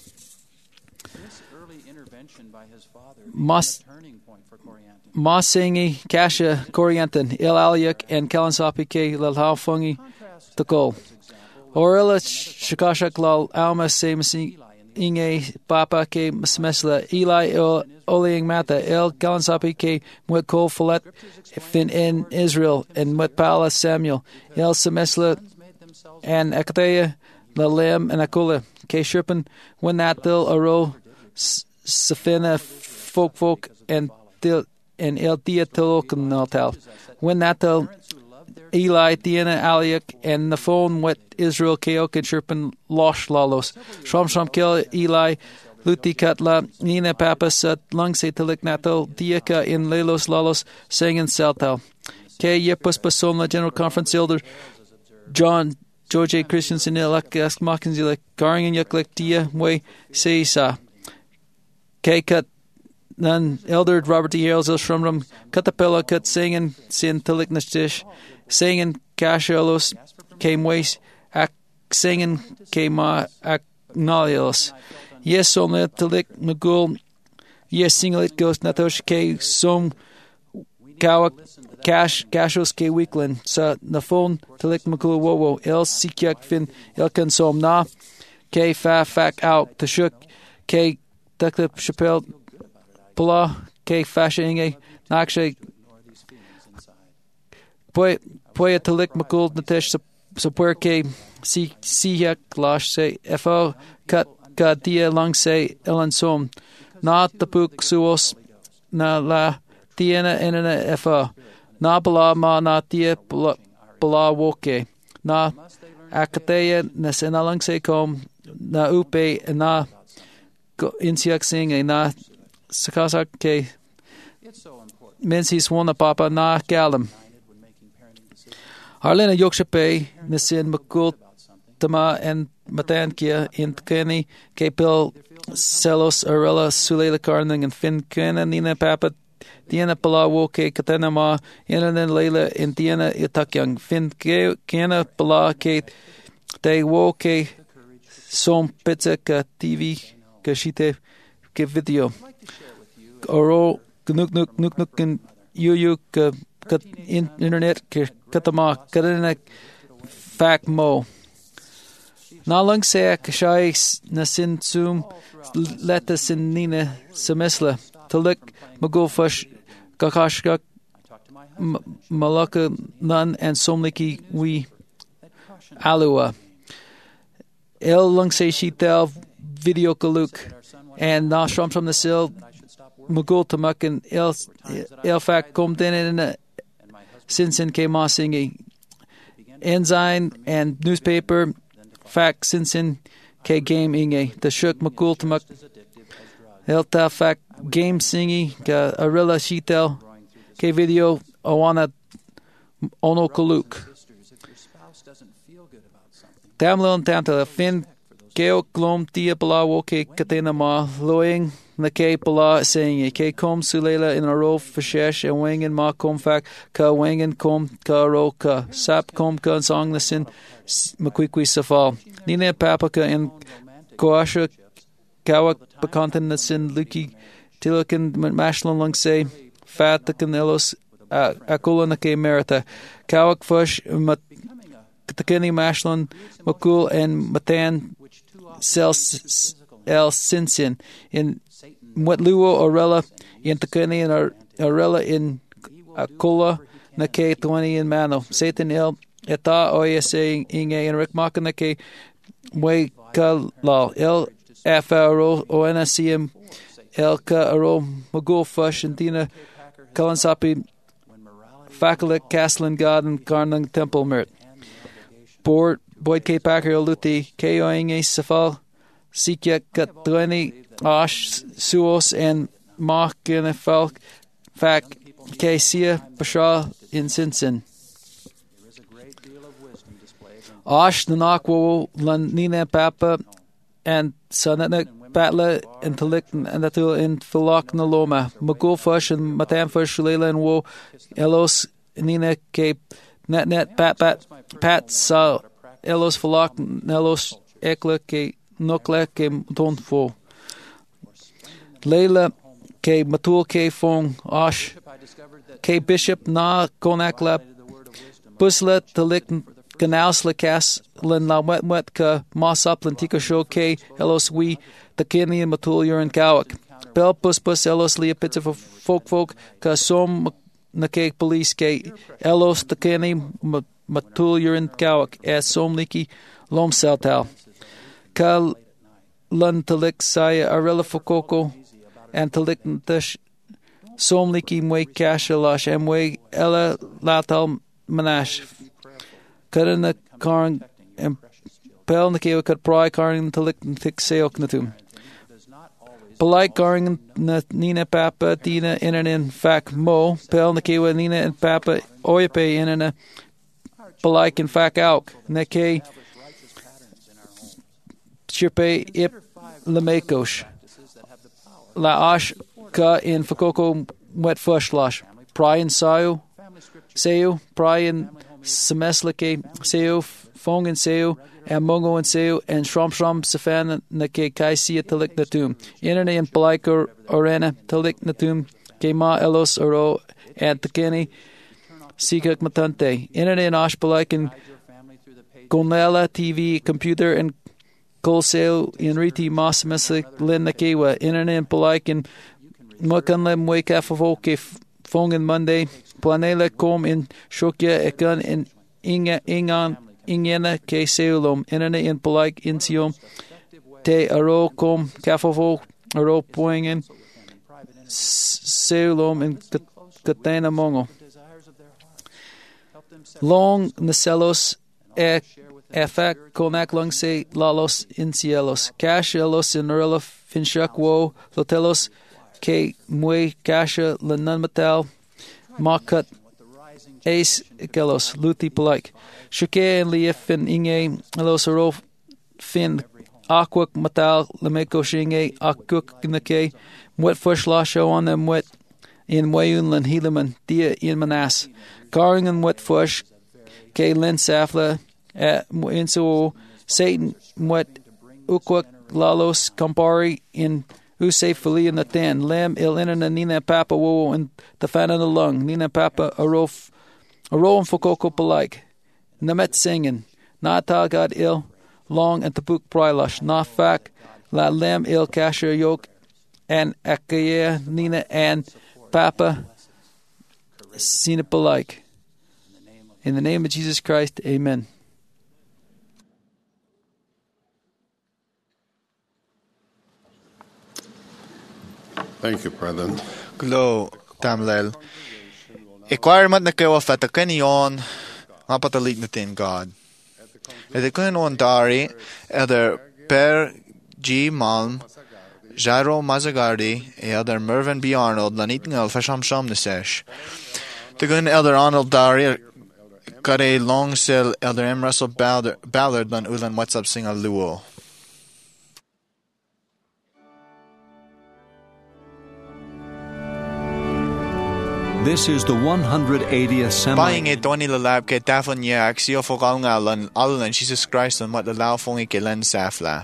Masingi, Kasha, Coriantan, Il Aliak, and Kalansapi K. Lalhaufungi, Takol. Orilla Shikashak Lal Alma Samasi Inge Papa K. Smesla, Eli Oleing Mata, El Kalansapi K. Mwekol Folet, Fin in Israel, and Mwetpala Samuel, El Semesla, and Akatea, Lalem, and Akula, K. Shirpan, Winatil, Aro, Safina, Folk, and El Dia Tolokan Natal. Winatil, Eli, Diana, Aliak, and the phone with Israel, Keok, and Shirpan, Losh Lalos. Shram Kill, Eli, Luti Katla, Nina Papa, Sat, Lungse Talik Natal, Diaka, in Lelos Lalos, Singing Saltal. K. Yepus Pasomla, General Conference Elder, John, George Christensen, Ilakas Makinzila, Garing and Yuklek, Dia, Way, Seisa. K. Cut, Nan, Elder, Robert D. Hales, El Shrumrum, Katapella, Cut, Singing, Sin Talik Nashtish, Singing, Kashalos, came Ways, Ak, Singing, came Aknalios. Yes, only Talik Magul, yes, Singlet Ghost, Natosh K. Som, Kawak, Kashos K. Weekland, Sa, Nafon, Talik Magul, Wowo, El Sikyak Fin, Elkan Som Na, K. Fak Out, Tashuk, K. Tuklip Chappelle, Pula, K. Fasha Inge, Nakshay, Poya Talik Makul, Natesh, Sapur K. Siyak, Lash, say, F.O. Cut, Dia, Lung, say, Elan Som, Na Tapuk Suos, Na La, Tiena, Enena, F.O. Na Bala, Ma, Na Tia, Bala, Woke, Na Akateya, Nasena Lung, say, Com, Na Upe, Na Insiak Sing, Na Sakasak K. Mensis Wana Papa, Na Galam. Harlena Yokshape, Nisin Makul Tama and Matankia in Kenny, Kapil Selos, Arella, Sulela Karning, and Fin Kena, Nina Papa, Diana Palawoke, Katanama, Inanan Layla, and Diana Itakyang, Fin Kena Pala Kate, They Woke, Som Pizza Ka TV, Kashite, Ke Video, Oro, Nuk, and yuyu ka internet katama karina fact mo. Na lang sa kashai na sin sum leta sin nina semesla talik magulfash kakashka malaka nan and somliki we alua. El lang say she tel video kaluk and na from the sil magul tamak and el fact kom den in sinsin ke masingi ensign and newspaper fact sinsin ke game inge the shuk magul tamak el ta fact game singi ka arilla shitel ke video awana ono kaluk Tamlon tanta fin keo glom tia pala wo ke katena ma loing na ke pala saying ke kom sulela in a row fashesh and wingen ma kom fak ka wingen kom ka ro ka sap kom ka song the sin makwikwi safal nina papaka in koasha kawak bakantan the sin luki tilakan mashlon lang say fat the canelos akula na ke merita kawak fush Takini Mashlon Makul and Matan Sel El Sinsin in Mwetluo Orella in Takini and Orella in Akula Nake 20 in Mano Satan El Eta Oya saying Inge and Rick Makanake Way Kala El Afaro Oena CM El Ka Aro Magul Fush and Tina Kalansapi Fakalik Castlin God and Karnang Temple Mert Boyd K. Packer Luti, K. Oinge Safal, Sikya Katwani, Ash, Suos, and Mach Falk, Fak, K. Sia, Basha, in Sinsin. Ash, Nanakwo, Nina Papa, and Sananak Patla, and Talik, and Atul in Filak Naloma, Magul Fush, and Matam Fush, Leila, and Wo, Elos, Nina K. Net Pat Sa Elos Falak Nelos Ekla Ke Nokla Ke Tonfo Leila Ke Matul Ke Fong Ash Ke Bishop Na Konakla Busla Talik Canalsla Cas Len La Wet Ka Masaplan Tika Show Ke Elos We the Kini and Matul Urin Kawak Bel Pus Elos Lia Pizza for Folk Ka Som na ke police ke elos takeni matul urin kawak as somliki lom saltal kal lun talik saya arela fokoko and talik ntash somliki mwe kashalash and mwe ela latal manash karana karn and pel na ke kat pry karn talik tik seok natum Polite Garing na Nina Papa Tina Inanin Fak Mo Pel Nakewa Nina and Papa Oipe Inana Polite and Fak Auk Nake Chirpe Ip Lamekosh La Ash Ka in Fakoko Wet Fushlash Brian Sayo Sayo Brian Semeslake Sayo Fong and Sayo and Mongo and Seo and Shrom Safan na ke Kaisia Talik Natum. Internet and Palaika Orena Talik Natum Kema Elos Oro and Takeni Sikak Matante. Internet and Ash Palaik and Gonela TV Computer and Kolseo in Riti Masamesik Lin Nakewa. Internet and Palaik and Mukanlem Wake Afavoke Fong and Monday. Planela Com in Shokya Ekan and Ingan Ingena ke seulom internet in polaik insiom te aro kom kafavo aro poingen seulom in katena mongo long naselos efak konak long se lalos incielos cash elos in rela finshak wo lotelos ke mue kasha lanan metal makat Ace Kelos, Luthi Palaik. Shuke and Lief and Inge, Elos Arof Fin, Aquak Matal, Lameko Shinge, Akuk Nake, Mwet Fush Lasho on them wet in Wayunlan Helaman, Dia in Manas. Garing and Wet Fush, K. Lin Safla, Inso, Satan, Mwet Ukwak Lalos, Campari in Usay Fali na ten, Lem il inana Nina Papa wo and the fan in the lung, Nina Papa a row and Fokoko Palike. Namet singing, Na ta God il, long and the book Brylush, Na fak, La Lem il Kasher Yoke, and Akaya Nina and Papa Sina Palike. In the name of Jesus Christ, amen. Thank you, Brethren. Glo tamlel. Requirement na kayo fata kanyon nga patalik natin God. Ede kanyon dari elder Per G. Malm, Jairo Mazzagardi, elder Mervyn B. Arnold, lanitingal fasham sham nesesh. Tegun elder Arnold dari kare longsel elder M. Russell Ballard lan ulan WhatsApp singa luo. This is the 180th Buying it Donny Lalab ke tafon ye aksio fokal nga lan alulan Jesus Christ lan mat lalaw fong ikilan safla.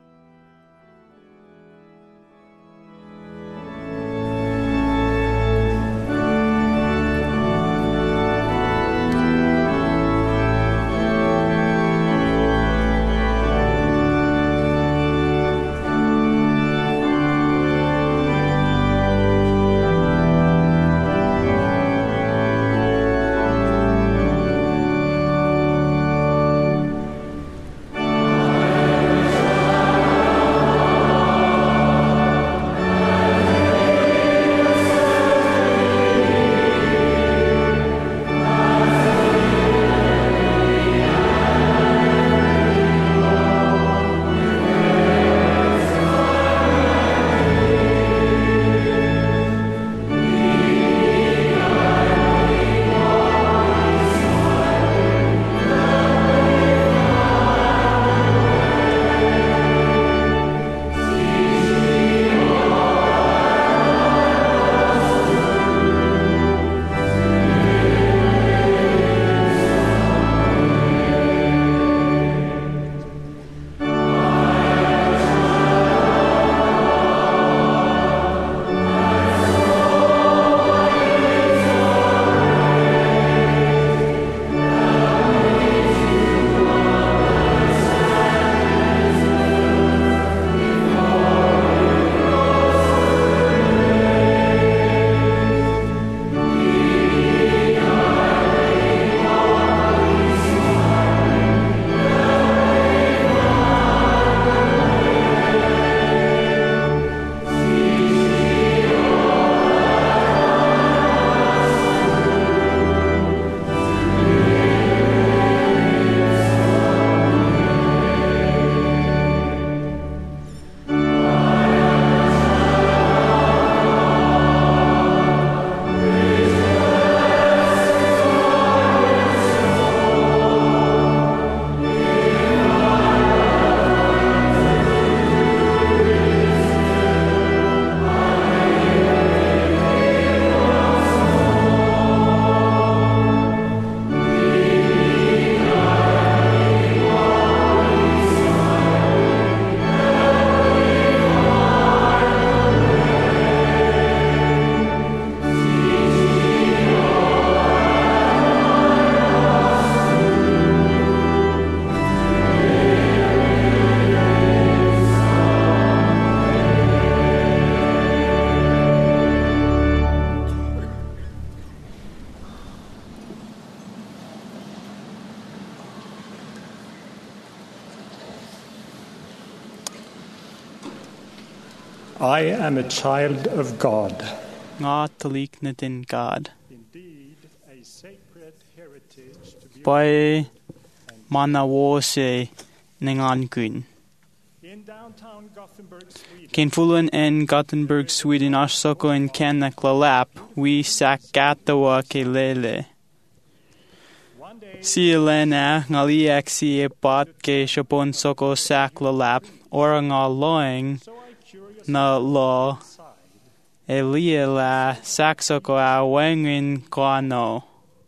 I am a child of God. Nga talik na din God. Indeed, a sacred heritage to be Bai manawose ningankun. in downtown Gothenburg, Sweden. Kinfulan en Gothenburg, Sweden, arsoko en Kennak lalap, we sakatawa kelele. Si Elena ngaliak si epat ke shapon soko sak lalap, ora nga loing na lo elia la saksoko a wengin kano.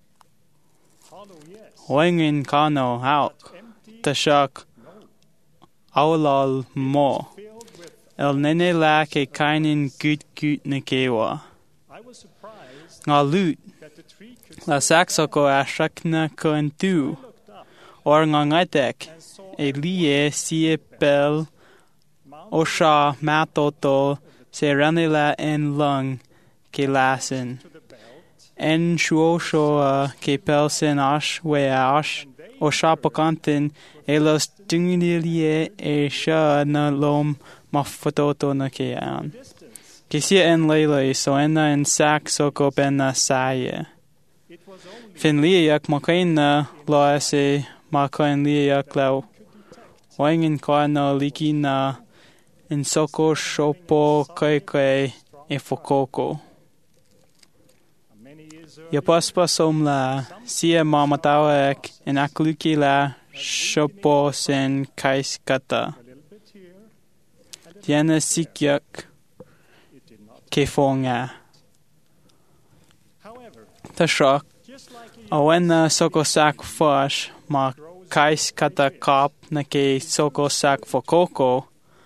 Wengin kano hauk, tashak awlal mo. el nene la ke kainin gut na kewa. Ngā lut, la saksoko a shakna koen tu, or ngā ngaitek, e lie sie pel o sha matoto se ranila en lung ke lasin. En shuo shoa ke pel sen ash we ash o sha pakantin e los dungnilie e sha na lom mafatoto na ke an. Ke sia en lele so enna en sak soko penna saye. Fin liak makaina la se makain liak lau. Wangin kana liki na in soko shopo kai e fokoko. Yapaspa somla sia mamatawek in akluki la shopo sen kais kata. Tiana sikyak ke fonga. Tashok awena soko sak fash ma kais kata kap na ke soko sak fokoko.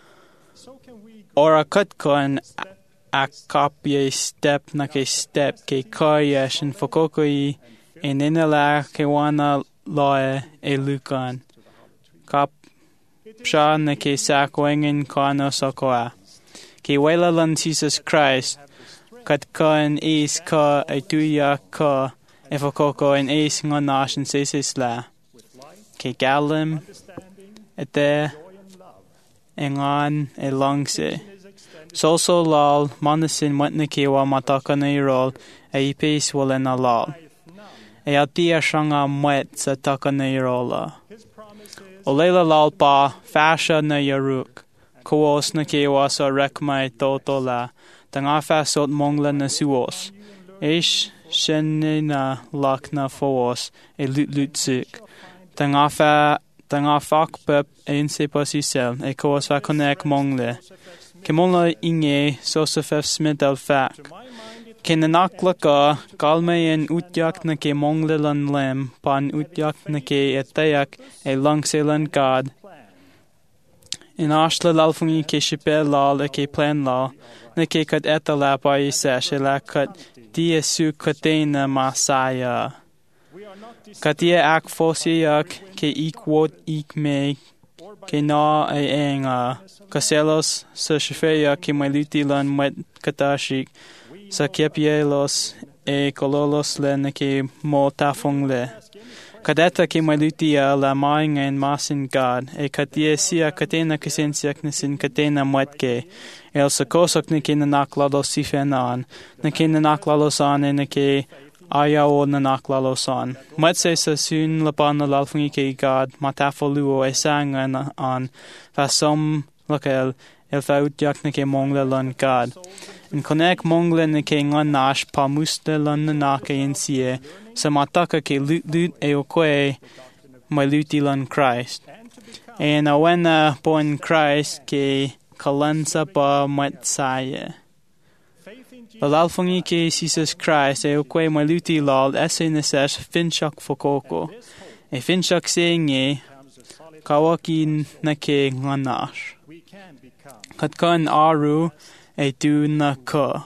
Ora kutkon a kapye step na ke step ke karyesh in fokokoi in inala ke wana loe e lukan. Kap sha na ke sakwengin kano sokoa. Ke wela lan Jesus Christ katkan is ka e tuya ka e fokoko in is nganash in sesisla. Ke galim ete engan e langse. So lal manasin watna kewa mataka na irol e ipes wala na lal. E atia shanga mwet sa taka na irola. O leila lal pa fasha na yaruk. Kuos na kewa sa rekmai toto la. Tanga fasot mongla na suos. Eish shenne na lak na foos e lutsuk. Tanga fakpep e inse pasisel e kuos va konek mongle. Kemola inge Sosefef Smith al fak. Kenaklaka kalmeyen utyak na ke monglelan lem pan utyak na ke etayak e langselan god. In ashla lalfungi ke shipe lal e ke plan lal na ke kat etala pa isesh e la kat diesu katena masaya. Katia ak fosiyak ke ikwot ikme ke na e enga. Kaselos sa shifeya ke malutilan met katashik sa kepielos e kololos le na ke mo tafong le. Kadeta ke malutia la maingen masin god e katie sia katena kasensiak nasin katena mwetke. El sa kosok na ke nanaklalos sifenan na ke nanaklalosan e na ke ayao nanaklalosan. Mwetse sa sun lapan na lalfungi ke god matafoluo e sangan an fasom Local el fautyak na ke mongla lan god. In konek mongla na ke nganash pa musta lan na ke insie sa mataka ke lut e okwe mai luti lan Christ. E na wena po in Christ ke kalansa pa matsaye. Lalalfungi ke Jesus Christ e okwe mai luti lal ese nesesh finchak fokoko. E finchak seinge kawaki na ke nganash. Katkan aru e tu na ka.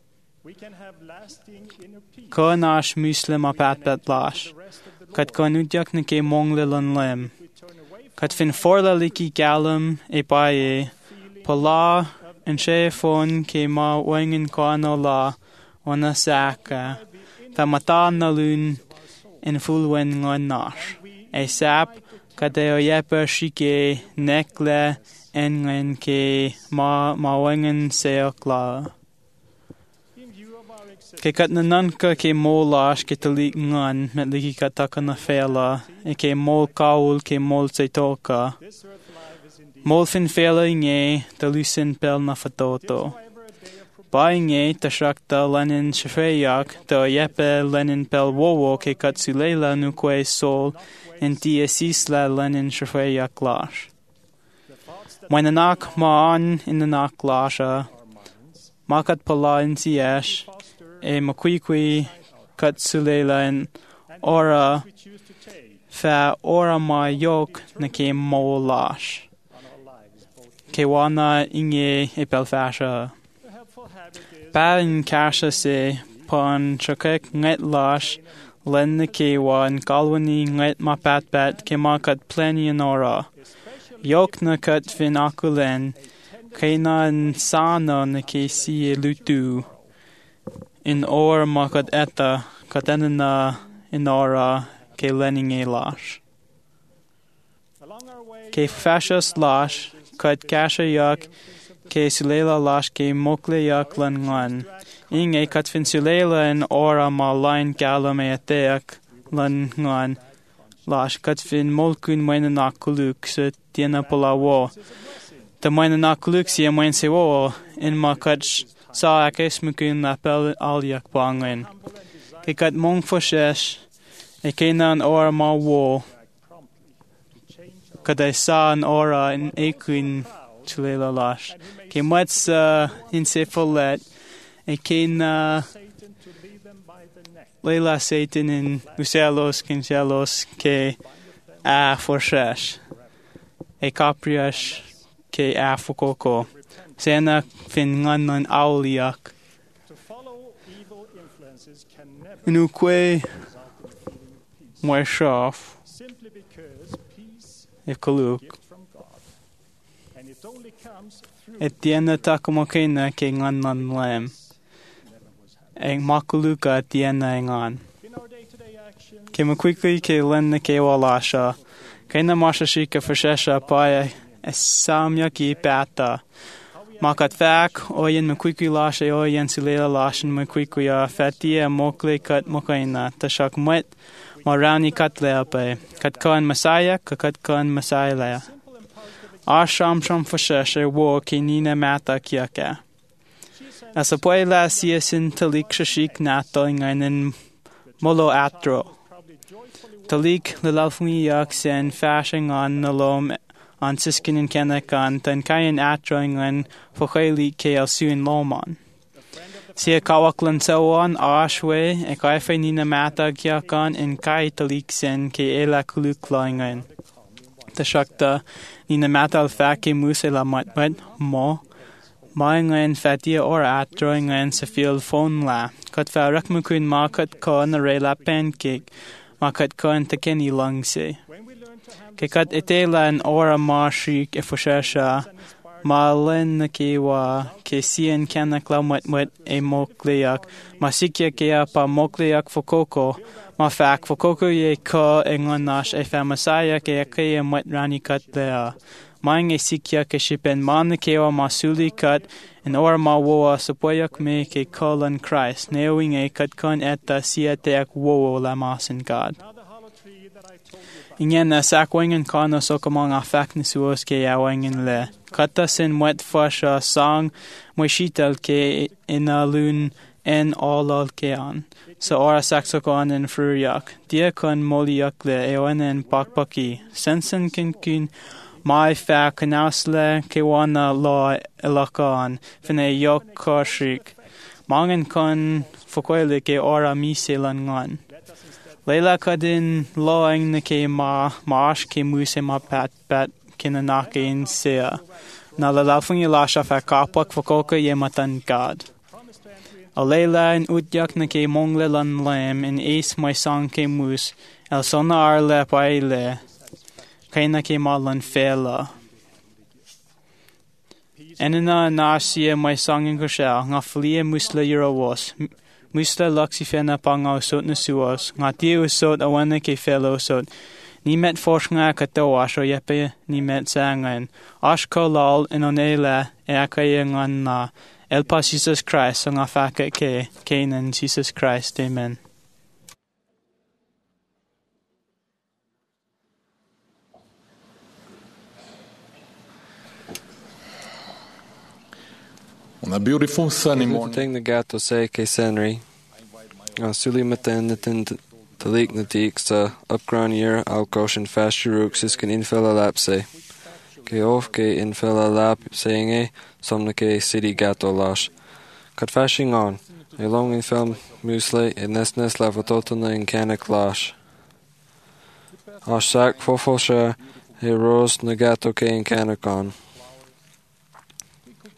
Ka nash muslim a pat lash. Katkan udyak na ke monglelan lem. Kat fin forla liki galam e baye. Pala en shefon ke ma wengin ka no la wana saka. Ta mata na lun en fulwen ngan nash. E sap kadeo yepa shike nekle engen ke ma wengen seok la. Ke kat na nanka ke molash ke talik ngan met liki kataka na fela e ke mol kaul ke mol seitoka. Mol fin fela inge talusin pel na fatoto. Ba inge tashakta lenin shafeyak ta yepe lenin pel wowo ke kat sulela nukwe sol en tiesisla lenin shafeyak lash. When the knock maan in the knock lasha, makat pala in siesh, e makwikwi kat sulela in ora, fa ora ma yok na ke mo lash. Ke Kewana Inge e Belfasha. Ban Kasha se pon Chokek Net Lash Len the Kewan Galwani Net Ma Bat Bat Kemakat Plenty an Ora. Yok na cut fin akulen Kaina and Sana na Kesi Lutu in or Makat Eta Katanana in Ora Ke Lenning e Lash. Ke Fashas Lash Kat Kasha Yak Ke Sulela Lash Ke Mokle Yak Lan Ngan. Ing e kat fin Sulela in Ora Ma Line Galam e Ateak Lan Ngan. Lash kat fin Molkun Maina Nakuluk se Tiena Pola Wo. The Maina Nakuluk si a Main Se Wo in Ma kat Sa Akes Mukun Lapel Alyak Bangin. Ke kat Mong Foshesh e Kena an Ora Ma Wo. Kad I saw an Ora in Ekun Chulela Lash. Ke Mats in Se Follet e Kena Leila Satan in Uselos Kinselos ke a Forshesh. E Capriash ke a Fokoko. Sena fin ngan an Auliak. Nukwe Moeshof. E Kaluk. Et Diana Takamokena ke ngan nan lem. E Makuluka Diana ngan. Ke makwikli ke len na ke walasha. Ke na masha shika fashesha paya e samya ki pata. Makat fak oyen makwikli lasha oyen silela lashan makwikli a fatia mokle kat mokaina. Tashak met marani kat leape. Kat kan masaya kat kan masaya lea. Asham sham fashesha wo ke nina mata kiaka. As a puela siasin talik shashik nato ngayon molo atro. Talik lalafmi yak sen fashing on nalom on siskin and kenakan tan kayan atro ngayon fokayli ke alsuin lomon. Siya kawaklan sawan ashwe e kaife nina mata kyakan in kai talik sen ke ela kulukla ngayon. Tashakta nina mata alfake musela matmat mo. Mai ngayon fatia or atro ngayon sa field phone la. Kat farak mukun makat ko na rela pancake. Makat ko ang takeni lang si. Kakat itela an ora mashik e fushasha. Malen na kiwa. Kesian kanak la matmat e mokliak. Masikya kaya pa mokliak fokoko. Mafak fokoko ye ko e nganash e famasaya kaya kaya matrani kat lea. Mang e sikya ke shipen man kewa masuli kat en or ma woa sapoyak me ke kolan Christ neowing e kat kon etta siateak woa la masin God. Ingen na sakwingen kana sokamang afak ni suos ke yawingen le. Kata sin mwet fasha sang mwishital ke inalun en olal ke an. Sa ora saksokon en fruryak. Dia kon moliak le ewan en pakpaki. Sensen kinkun mai fa kanausle kewana law elakan fine yok koshik mangan kon fokoile ke ora miselan ngan leila kadin lawing ne ke mash ke muse ma pat kinanake in sea na la lafung ilasha fa kapak fokoka yematan God a leila in udyak ne ke mongle lan lem in ace my song ke mus el sona arle paile kaina ke malan fela. Enina nasia my songin koshel, nga flia musla yurawos. Musla luxi fena pangaw sot na suos, nga tiu sot awana ke felo sot. Ni met forsh nga kato asho yepe ni met sangan. Ash kolal inonela e akaya ngan na. Elpa Jesus Christ, nga faka ke, Canaan Jesus Christ, amen. On a beautiful sunny morning. Ting the gato se ke senri. Suli maten natin talik natik sa upground year al koshin fashuruk siskin infella lapse. Ke of ke infella lap saying somna ke city gato lash. Kat fashing on. A long infel musle in nesnes lavototana in canik lash. Ash sak fofosha he rose nagato ke in canicon.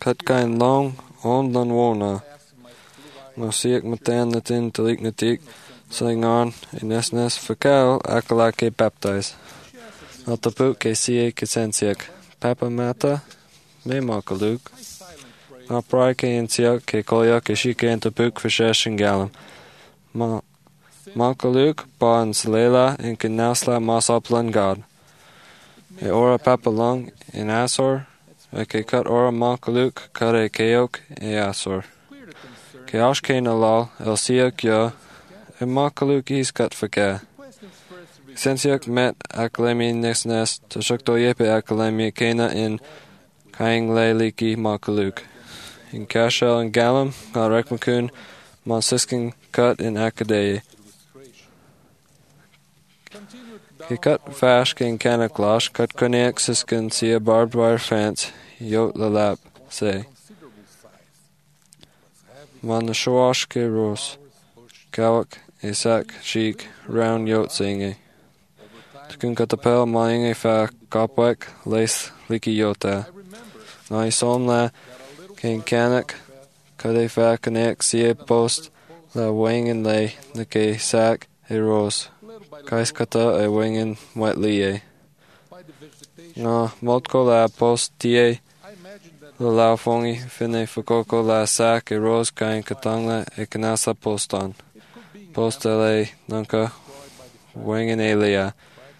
kat kain long on lan wona. No siek matan natin talik natik, salingon, inesnes fakal akala ke baptize. Altapuk ke sie ke sensiek, papa mata, me makaluk. Aprai ke insiak ke kolya ke shike entapuk fashesh and galam. Makaluk ba an salela in kinasla masoplan god. E ora papa long in asor, e ke kat ora makaluk kare keok e asor. Ke ashke na lal el siak ya, e makaluk is kat faka. Sensiak met akalemi nesnes, tashukto yepe akalemi kena in kaing leliki makaluk. In kashel and galam, ga rekmakun, masiskin kat in akadeye. Ke kat fash king kanaklash, kat konek siskin sia barbed wire fence, yot lalap, say. Man the shoash ke ros, kawak, isak, sheik, round yot singe. Tukun katapel maing fa kapwek, lace, liki yota. Nai som la, king kanak, kade fa kanek sia post, la wingen lay, nake sak, e ros. Kais kata e wingen wet liye. Na, motko la post tie, la lao fongi, fine fukoko la sak e ros kain katangla e kanasa poston. Post ele, nunca, wingen elia.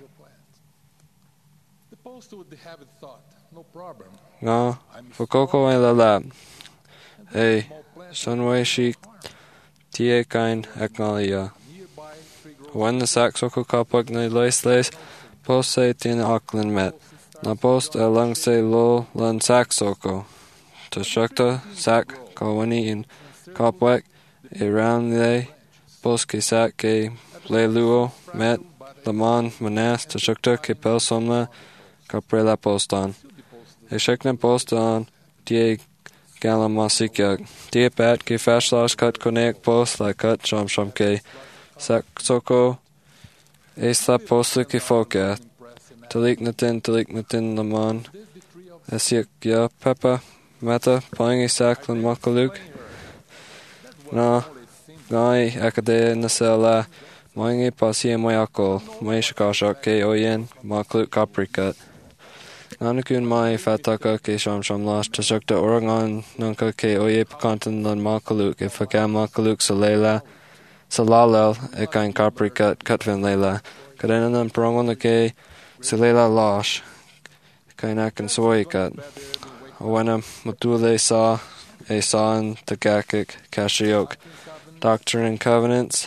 Na, fukoko e la lab. E, sunway shik, tie kain eknalia. When the saxoko kapag na lace, post se tin Auckland met. Na post a lang se lo lan saxoko. To shukta sak kawani in kapwek e round le post ke sak ke le luo met laman manas to shukta ke pel somna kaprela postan. E shekna postan tie galamasikyak. Tie pat ke fashlash kat konek post la kat sham ke. Saksoko esla poslu ke foka. Talik natin laman. Asiak ya papa mata paingi saklan makaluk. Na gai akade nasela maingi pasia mayakol. Mai shakashak ke oyen makaluk kaprikat. Nanakun mai fataka ke sham lash tashakta orangan nunca ke oye pakantan lan makaluk e faka makaluk salela. Salalel e kain kaprikat katven lela. Kadenanan prongon na ke salela lash. Kain akan soikat. Owena matule sa e saan takakik kashiok. Doctrine and Covenants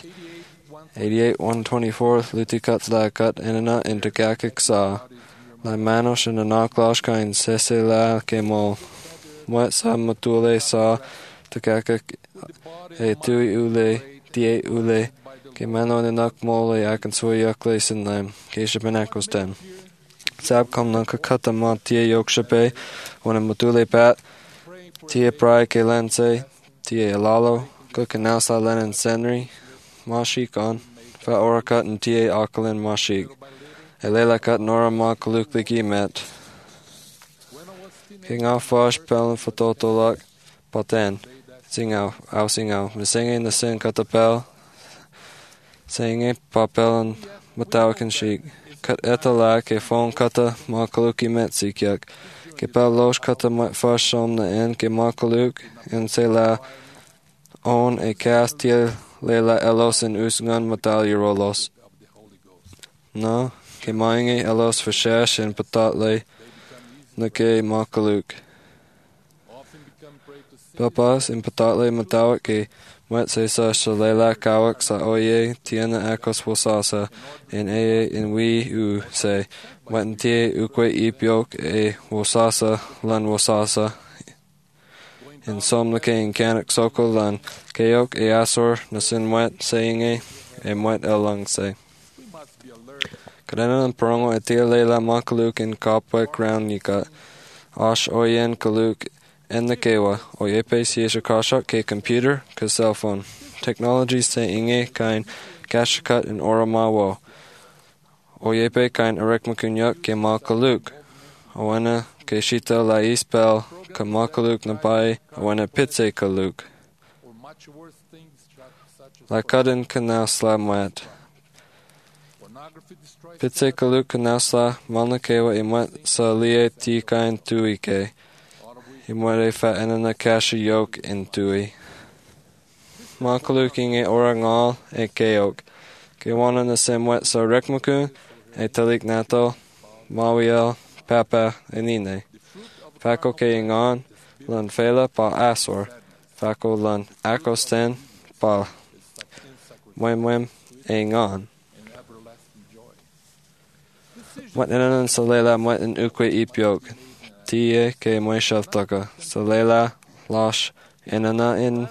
88-124 lutikat la kat enana in takakik sa. La manos in anaklash kain sese la ke mol. Mwet sa matule sa takakik e tui ule. Die ule, ke mano nenak mole akan soyak lesin lam, ke shabanakos ten. Sab kom nanka kata ma tie yok shape, wana matule pat, tie prai ke lense, tie alalo, kukanasa lenin senri, mashik on, fa ora kat and tie akalin mashik. Elela kat nora ma kalukliki met. King afash pelin fatotolak, paten. Singau, Misinge na sin katapel, singe papel matawakan shik. Kat etala ke phone kata makaluki metsikyak. Ke pel losh kata fashom na en ke makaluk, en se la on e castia lela elos en usngan matali rolos. No, ke mainge elos fashash en patatle na ke makaluk. Papas in patatle matawak ke wet se sa shalela kawak sa oye tiana akos wasasa in e in we u se wet tie ukwe ipyok e wasasa lan wasasa in somnake in kanak soko lan keok e asor nasin wet saying e wet elang se Kadenan prongo e tia lela makaluk in kapwek round nika ash oyen kaluk en the kewa, o yepe si shakashak ke computer, ke cell phone. Technology se inge kain kashakat in oramawo. O yepe kain arekmakunyak ke makaluk. Awana ke shita la ispel ka makaluk na pai. Awana pitse kaluk. La kadin kanasla mat. Pitse kaluk kanasla malnakewa imwet sa lie ti kain tui ke. Imwere fa enana kasha yoke in tui. Makaluk inge orangal e keok. Ke wana na semwet sa rekmuku e talik nato mawiel papa enine. Fako ke ingan lan fela pa asor. Fako lan akosten pa mwem ingan. Mwet enanan salela mwet in ukwe ipyok. Tie ke mwe shavtaka. Salela lash enana in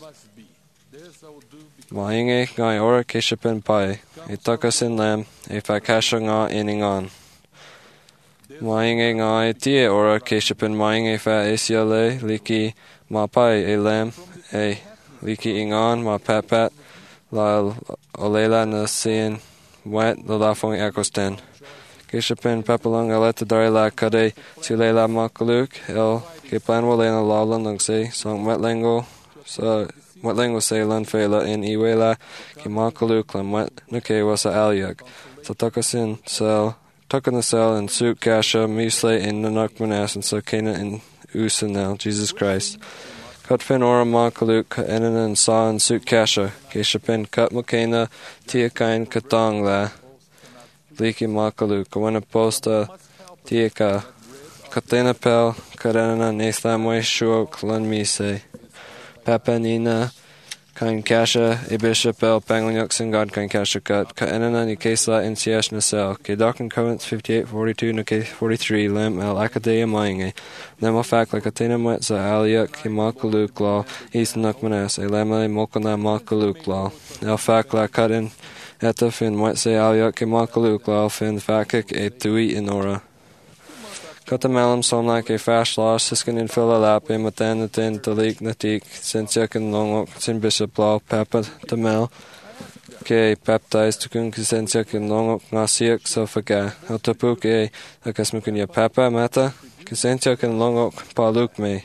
Mahinge ngai ora keshapen pai. E takasin lam e fakasha nga iningan. Mahinge ngai tie ora keshapen mahinge fa esiale liki ma pai e lam e liki ingan ma papat la olela na sin wet la lafong akosten. Keshapen papalong aleta dari la kade silela makaluk el ke plan wale na lalan lang se song metlengo sa Matlengo se lan fela in iwela ki makaluk lan mat nukewa sa aliak. Sa takasin sel, takana sel in suk kasha misle in nanak manas and sa kena in usanel, Jesus Christ. Kat fin ora makaluk ka enana in sa in suk kasha, keshapen kat makena tiakain katong la. Liki makaluk, kawana posta tiaka. Katena pel, karenana neslamwe shuok lan mise. Papa Nina kan kasha e bishop el panglanyok singad kan kasha kat ka enana ni kesla in siash nasel ke dokin Covenants 58:42 no case 43 lem el akadea mainge lem a fact like atena mwet sa aliak ke makaluk law east nakmanas e lemale mokana makaluk law el fact la katin eta fin mwet sa aliak ke makaluk law fin fakik e tui inora Katamalam somla ke fash law siskin in philalap e matan natin talik natik sensyak and longok sin bishop law papa tamel ke baptized tukun sensyak and longok ngasiak sofaga altapuk e akasmukunya papa mata sensyak and longok paluk me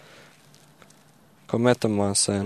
kometa masan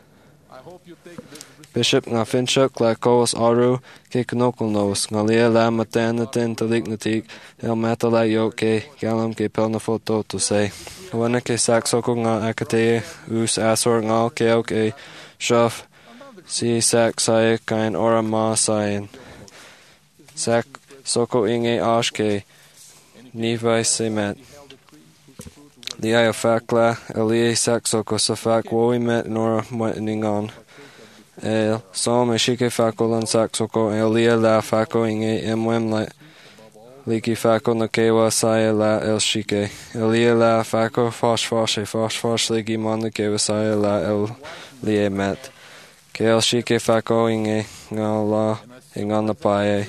Bishop nga finchak la kos aru ke knokul nos nga lia la matan natin talik natik el mata la yo ke galam ke pelna foto to say wana ke saksoko nga akate us asor nga ke ok shaf si sak sai kain ora ma sain sak soko inge ashke nivai semet Lia fakla elie saksoko safak wo met nora ningon El som e shike fako lan saksoko elia la fako inge emwem la liki fako na kewa saya la el shike elia la fako fosh liki mon na kewa saya la el lie met ke el shike fako inge nga la ingan na pae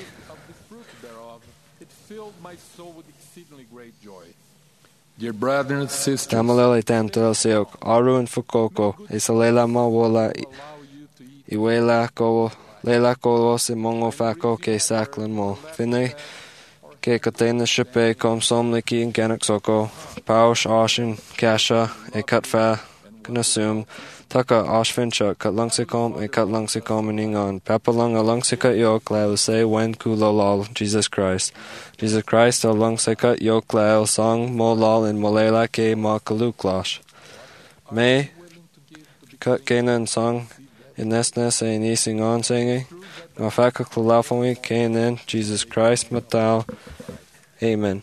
Dear brothers and sisters, Tamalele tanto el seok aru en fukoko isalela ma wola Iwela ko lela ko se mongo fako ke saklan mo fine ke katena shepe kom somle ki in ganak soko paush ashin kasha e katfa kanasum taka ashfincha kat langsikom e kat langsikom ningon papalong alangsika yo klao se wen kulolol Jesus Christ o langsika yo klao song mo lol in molela ke ma kaluklash me kat kenan song in nesnes e nising on singing ma faka klafoi kenen Jesus Christ matao amen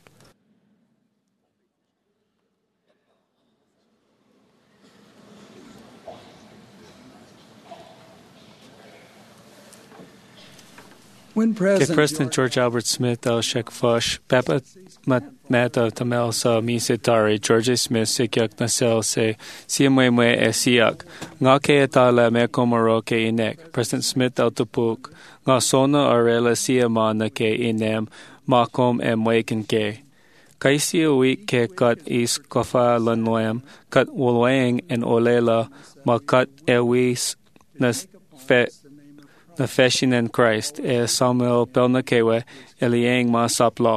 When President George Albert Smith al Shekfosh, Papa Mata Tamel sa Misitari, George Smith Sikyak Nasel se Siamwe e Siak, Nga ke atala me komoro ke inek, President Smith al Tupuk, Nga sona arela siama na ke inem, Makom waken ke. Kaisi week ke kat is kofa lanwam, kat wolwang and olela, ma kat ewis nas fe. Na fashion in Christ, Samuel Pelnakewe, Eliang Ma Saplal,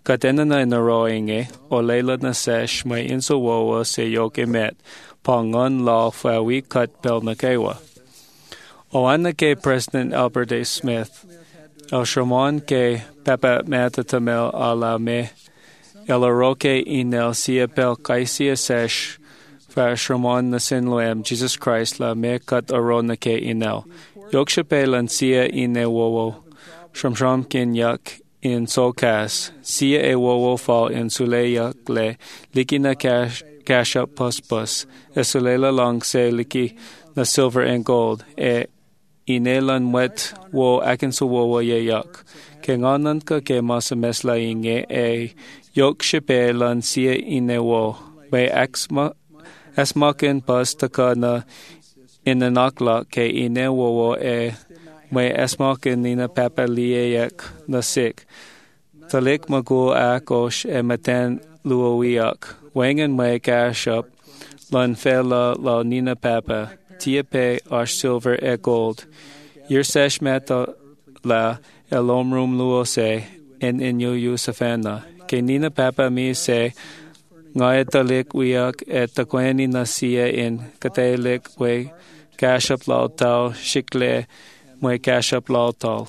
Katenana na roinge, o leila na sesh, may inso wowa se yoke met, pangon law fa we cut pel na kewa. O ana ke President Albert A. Smith, el Shramon ke Papa Mata Tamel ala me, el roke inel sia pel kaisia sesh, fa Shramon na sinloem Jesus Christ la me cut arona ke inel. Yokshapelan sia ine wowo, Shram kin yak in sokas, sia e wowo fall in suleyak le, likina cash up pus, e sulela long se liki na silver and gold, e inelan wet wo akinsu wowo ye yak. Ke nganan ka ke masa mesla inge e yokshapelan sia ine wo, may asmakin pas taka na inanakla ke ine wowo e may esmakin nina papa liayak na sik. Talik magu akosh e maten luowiak. Wangan may cash up. Lan fela la nina papa. Tia pe ash silver e gold. Your sesh meta la elomrum luo se en inyo yusafana. Ke nina papa mi se ngaya talik wiak et takweni na siya in katalik we cash up lao tau shikle may cash up lao tau.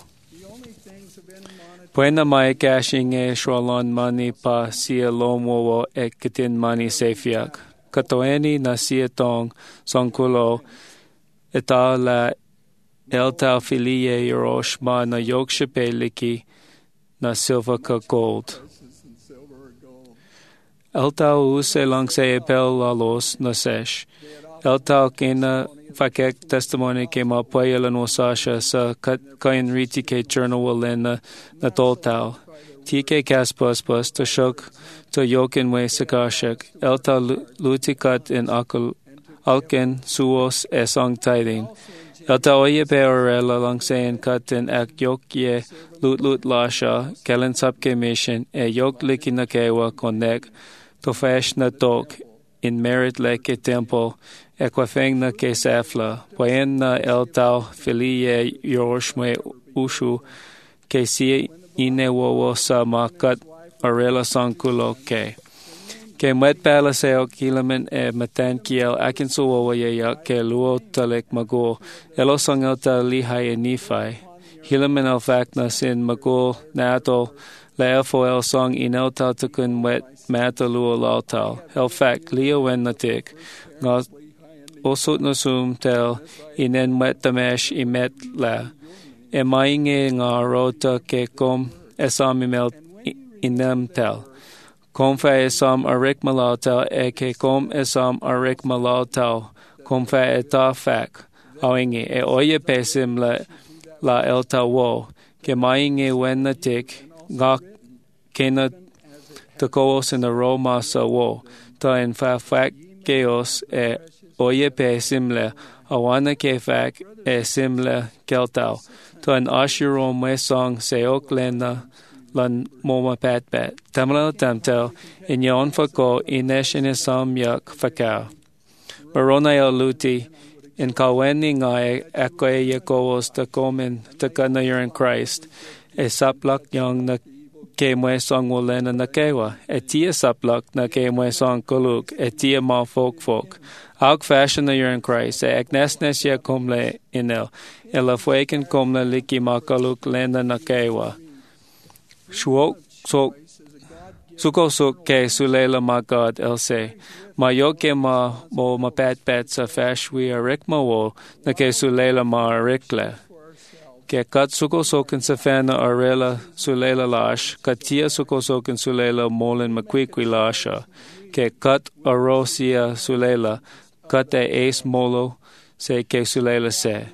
Puena may cashing e shrolon money pa siya lomowo e kitin money safiak. Katoeni na siya tong songkulo eta la el tau filie yorosh ma na yokshape liki na silver ka gold. El tau use lang se epel lalos na sesh. El tau kena fakek testimony ke mapuayalan wasasha sa kain riti ke chernowalena na toltau. Tike kaspas to shok to yokin we sakashak. El tau lutikat in alken suos e song tiding. El tau oye pe orela lang sayin kat in ak yok ye lut lasha kelen sapke mission e yok liki na kewa konek to fash na tok in merit leke temple equafeng na ke safla, payen na el tau filie yorshme ushu, ke si ine wowo sa makat arela sankulo ke. Ke met pala seo kilamen e matan kiel akin so wowo ya ke luo talek mago, elo sangel ta lihai e nifai. Hilamen el fak na sin mago nato la elfo el song inel tau tukun wet mata luo lao tau. El fak leo wen na tik. Osut nasum tel inen met tamesh imet la. E mainge nga rota ke kom esam imel inem tel. Kom fa esam arik malao tel e ke kom esam arik malao tel. Kom fa eta fak. Awinge e oye pesim la elta wo. Ke mainge wen na tik nga kena takos in the roma sa wo. Ta in fa fak geos e oye pe simle, awana ke fak e simle keltau. To an ashiro me song seok lena lan moma pat. Tamla tamtel in yon fako inesh in isam yak fakao. Barona el luti in kaweni ngai akwe yakos ta komen ta kanayer in Christ. E saplak yang na ke mwe song wolena na kewa. E tia saplak na ke mwe song kuluk. E tia ma folk. Aug fashion na in Christ, e agnesnes ya komle inel, e la fueken komle liki makaluk lenda na kewa. Suko sok ke sulela ma God el se, ma yoke ma mo ma pat sa fashwi a rik ma wo, na ke sulela ma a rikle. Ke kat suko sokin sa fana arela sulela lash, katia suko sokin sulela molin makwikwi lasha, ke kat arosia sulela, kat e ace molo se ke sulela se.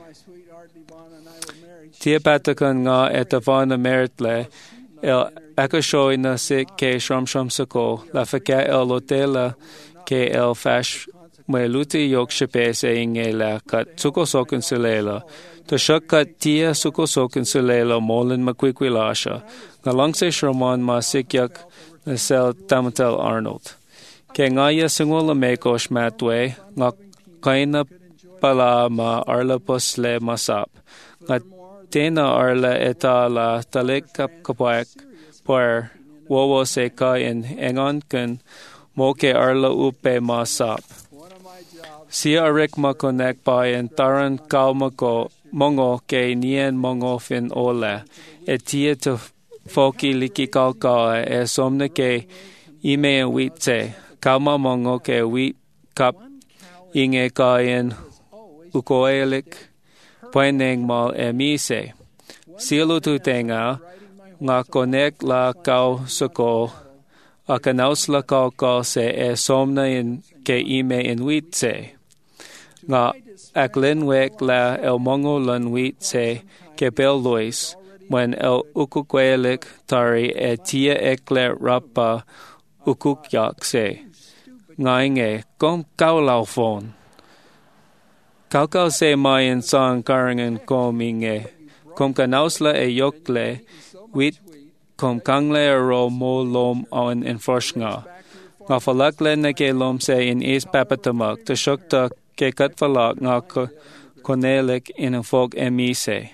Tia patakan nga etavana meritle, el akashoy na se ke shram sako, la faka el lotela ke el fash me luti yok shepe se inge la kat suko sokin sulela. To shakat tia suko sokin sulela molin makwikwilasha, nga lang se shraman ma sikyak na sel tamatel Arnold. Ke ngaya singola mekosh matwe, nga kaina pala ma arla posle masap, nga tena arla eta la talik kapayak par wowo se ka in engon kun mo ke arla upe masap. Si arik ma connect pa in taran kalmako mongo ke nien mongo fin ola. E tia to foki liki kalka e somne ke ime en wheat se. Kalma mongo ke wheat kap inge ka in ukoelik poineng mal e mise. Silu tu tenga nga connect la kau soko akanaus la kalka se e somna in ke ime en wheat se. Nga aklin wek la el mongo lan wheat se ke bel lois when el ukukwelik tari e tia ekle rapa ukukyak se. Nga inge kom kau lau phone. Kau se mayan sang karangan kom inge. Kom kanausla e yokle wheat kom kangle ro mo lom on in forsnga. Nga falakle na ke lom se in is papatamak to shukta ke kat falak nga konelik in a folk emise.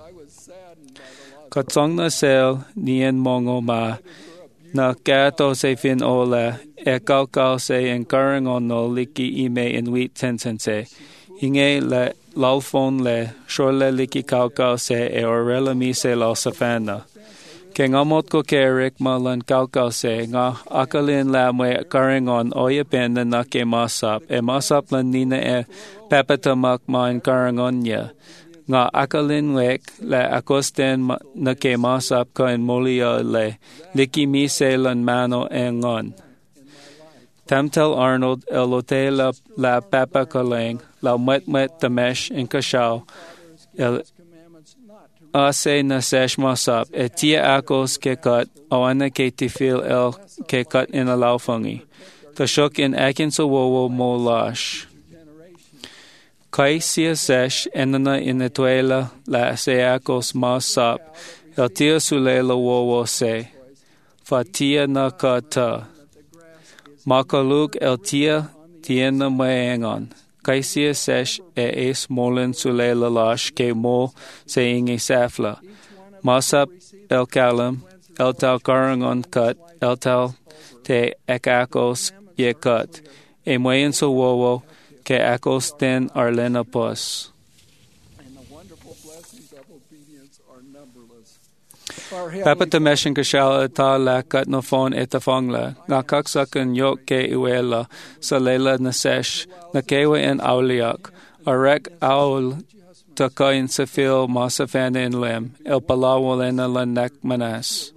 Katsong na sel nien mongo ma na kato se fin ola e kalkal se en karangon no liki ime in wheat tensense. Inge le lalfon le shorle liki kalkal se e orela mise la safana. Ke ngamot ko kerik malan kalkal se nga akalin la mwe karangon oya penda na ke masap. E masap lan nina e papatamak ma en karangon niya. Nga akalin wek le akosten na ke masap ka en molia le liki mise lan mano e ngon. Tamtel Arnold elote la papa kaleng la met tamesh in kashal el ase na sesh masap e tia akos ke kat awana ke tifil el ke kat in a laufangi. Tashok in akin sa wowo mo lash. Kai sia sesh enana in etuela la se akos masap el tia sulela wowo se. Fatia na kata. Makaluk el tia tiena maengon. Kaisia sesh e es molen sulela lash ke mo se ingi safla. Masap el kalam, el tal karangon kat, el tal te ekakos ye kat. E mayen so wowo ke akos ten arlena pos. Papa temeshin kashal ta la kat no phone etafongla nga kaksakan yok ke iwela sa lela na sesh na kewa en auliak arek aul takain sa fil masafana in lem el palawal en lanak manas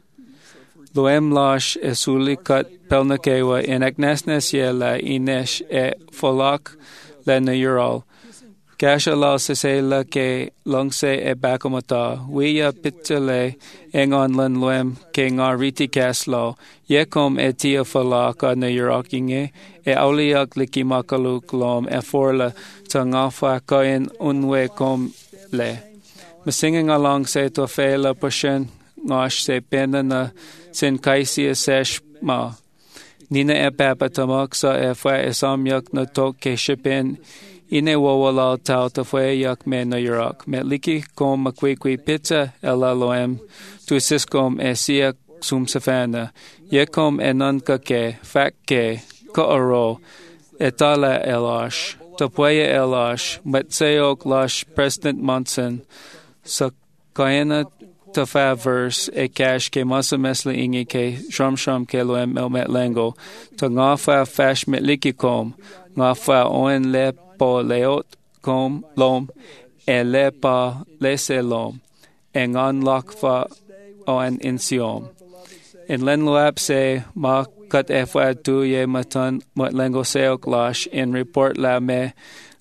luem lash esuli kat pelna kewa in agnesnes ye la inesh e folak le na ural Kasha la sesela ke longse e bakomata. Wiya pitele engon lan luem ke nga riti kaslo. Yekom e tia falaka na yurakinge e auliak liki makaluk lom e forla ta nga fa kain unwe kom le. Masinging along se to fela pushen ngash se pena na sin kaisi e sesh ma. Nina e papa tamaksa e fa e samyak na tok ke shipen Ine wawala tau ta fue yak me na yurak. Me liki kom makwikwi pizza ela loem. Tu siskom e siak sum safana. Yekom e nanka ke, fak ke, ka aro, e tala elash. Ta puya elash, metseok lash President Monson. Sa kaena ta fa verse e cash ke masa mesla ingi ke shram ke loem el met lengo. Ta nga fa fash met liki kom. Nga fa oen le po leot kom lom e le pa lese lom e ngan lak fa oan insiom. In len luap se ma kat e fa tu ye matan mot lengo seok lash in report la me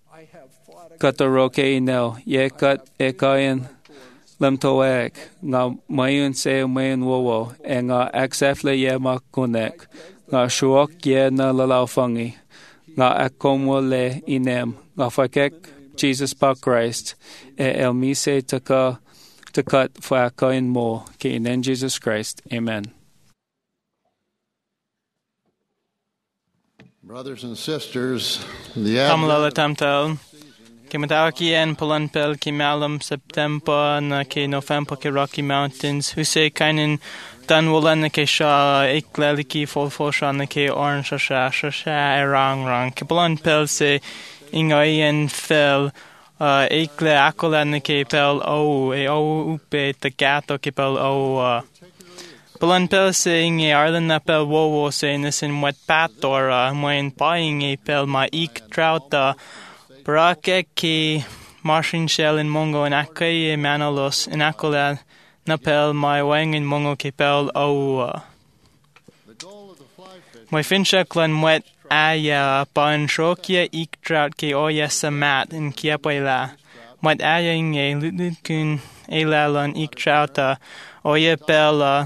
kataroke inel ye kat e kayen lem toek nga mayun se mayen wowo e nga aksefle ye ma kunek nga shuok ye na lalaufangi nga akomwo le inem nga fakek Jesus pa Christ e el mise takat fa kain mo ke inen Jesus Christ. Amen. Brothers and sisters, the Kamala tamtal Ke matawaki en palanpel ke malum September na ke November ke Rocky Mountains. Huse kainin danwala na ke sha ekleliki folfosha na ke orange sha rang. Ke palanpel se ingayen fel ekle akola na ke pel o upe te gato ke pel o palanpel se inge Ireland na pel wo se nisin wet patora moin buying a pel ma ik trauta Barake ki Martin Shell in Mongo and Akai Manolos in Akola Napel my wang in Mongo Kepel o my Finchaklan wet aya pan shokia ik trout ke oya samat in Kiapaila. Wat aya inge lutkun elalan ik trouta oya bella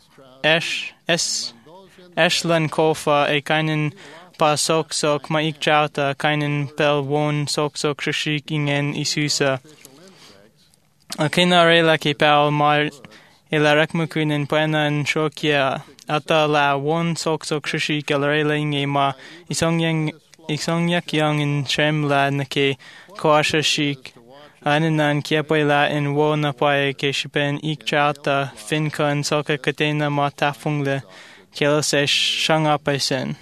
Eshlan kofa a kainen pa sok ma ik chauta kainen pel won sok shishik ingen isusa. A kinarela ke pel mar ila rekmukunin puenan shokia ata la won sok shishik alarela inge ma isongyak yang in shemla na ke koasha shik. Aninan kiapaila in wo na pae ke shipen ik chauta finkan soka katena ma tafungle kelo se shanga paisen.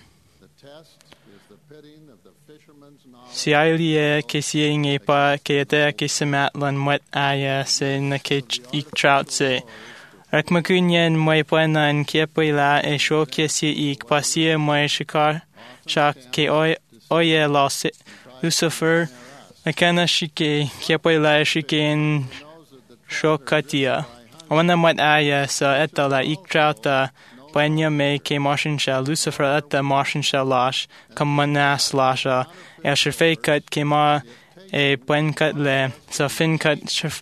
Si ailie ke sienge pa ke te ke sematlan wet aya se na ke ik trout se. Rekmakunyen moi puena in kiapaila e sho ke si ik pasia moi shikar sha ke oye la Lucifer nakana shike kiapaila shike in shokatia. Wana wet aya sa etala ik trouta Panya me ke Martin sha Lucifer ata Martin sha lash kamanas lasha shafekat ke ma e penkat le sa finkat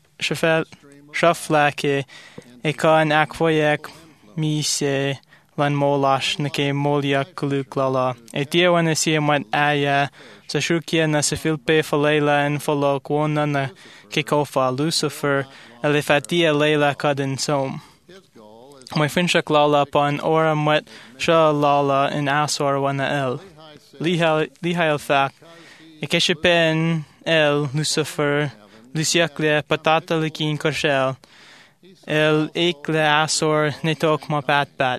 shafla ke e kan akvoyak mi se lan molash na ke molia kuluklala e dia wana si mat aya sa shukia na sa filpe falela en folok wona na ke kofa Lucifer elefatia leila kadin som. My finchak lala pan ora met sha lala in asor wana el. Lihail fak. Ekeshipen el Lucifer. Luciakle patata likin korshel. El ekle asor netok ma pat. I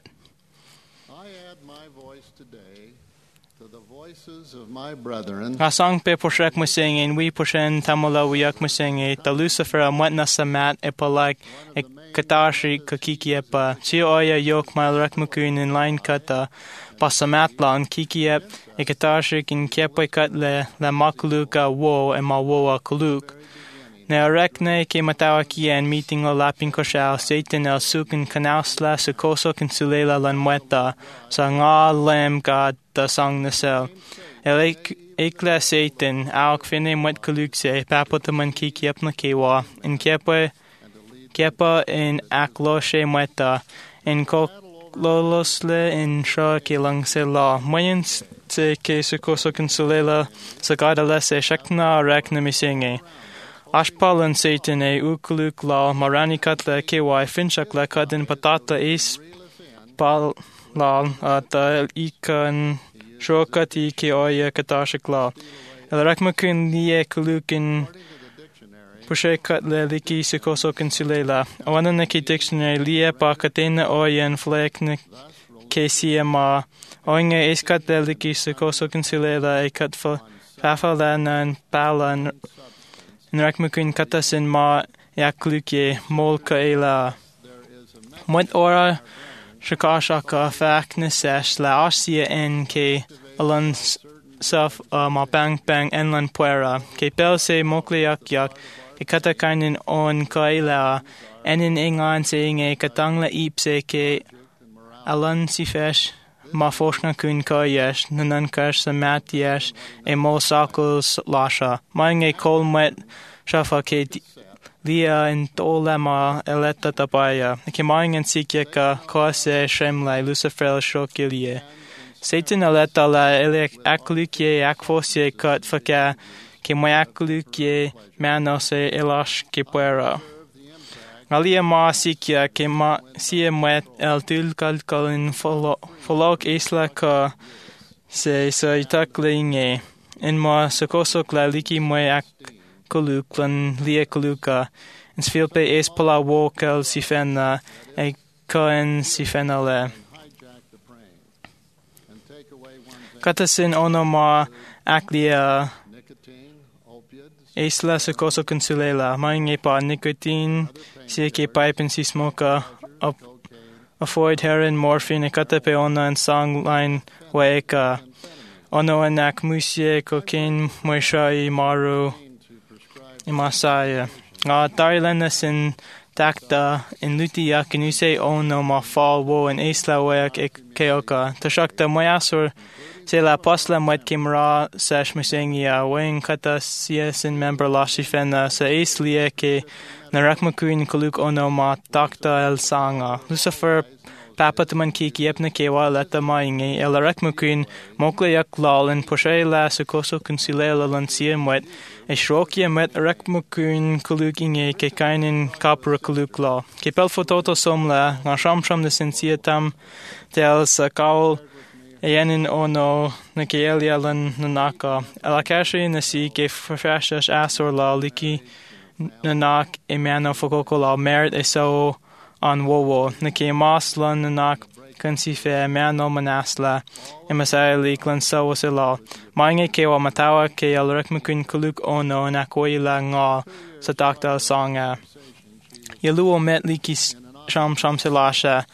add my voice today to the voices of my brethren. Asang pe poshek musingin we poshen tamala wiyak musingi ta Lucifer amwet na samat e palak e katashi kakikiepa si oya yok malrak mukun in line kata pasamatla an kikiep e katashi kin kiepa katle la makluka wo e ma woa kuluk. Ne arekne ke matawaki en meeting o lapin koshal Satan el sukin kanausla sa koso kin sulela lan mueta sa nga lem god da sang nasel. El ekla Satan auk fine muet kuluk se papotaman kikiep na kewa in Kepa in akloshe mueta in koklolosle in sha ke lang se la. Mayan se ke sa koso kin sulela sa gadale se shakna rekna misinge. Ashpalan Satan e ukuluk la marani katla kewa finchak la kadin patata is pal la ata ikan shokati ke oya katashik la. El rakmakun liye kulukin pushe katla liki sikoso consulela. Awana na ki dictionary liye pa katena oya en flek ke siema. Oinga is katla liki sikoso consulela e katfa fafala nan palan Nrakmukun katasin ma yakluke molka ela. Mwet ora shakashaka fakna sesh la asia en ke alan saf ma bang enlan puera. Ke pel se mokle yak ke katakainin on kaila enin ingan se inge katangla ipse ke alan sifesh ma foshna kun kayesh nanan kash sa matyesh e mo sakos lasha. Mange kolmet shafa ke lia in tolema eleta tapaya. Ke mange sikye ka kose shemlai Lucifer shokilie. Satan eleta la elek aklukye akfosye kat faka ke mo aklukye manose elash ke puera. Alia ma sikya ke ma sie met el tulkalkalin folok isla ka se sa itaklinge in ma sakosok la liki mo kuluk lan lia kuluka. En svilpe es pala wokel si fenna e koen si fenna le. Katasin ono ma aklia Isla sa koso consulela, mainge pa nicotine, si ke pipe si smoka, avoid heroin, morphine, katape ona and songline waeka, ono anak musie, cocaine, moishai, maru, imasaya. Tarilena sin takta, in lutia, kinuse ono ma fall wo and isla waek keoka, tashakta moyasur, se la posla mwet kimra sesh musengia wing kata siesin member lashi fena sa islia ke narakmakuin kuluk ono ma takta el sanga Lucifer papatman ki kiepna kewa leta mainge el rakmakuin mokla yak lalin poshe la sukoso consulela lansia mwet e shrokia met rakmakuin kuluk inge ke kainin kapra kuluk la ke pel fototo somla na sham de sensia tam tel sa kaul Eanin ono na keelia lan nanaka. Alakashi na si ke frashash asor la liki nanak emano fokoko la merit eso an wowo. Na ke mas lan nanak kansife emano manasla emasaya lik lan so se la. Mainge ke wa matawa ke alrekmukun kuluk ono na koila nga sa takta sanga. Yaluo met liki sham se lasha.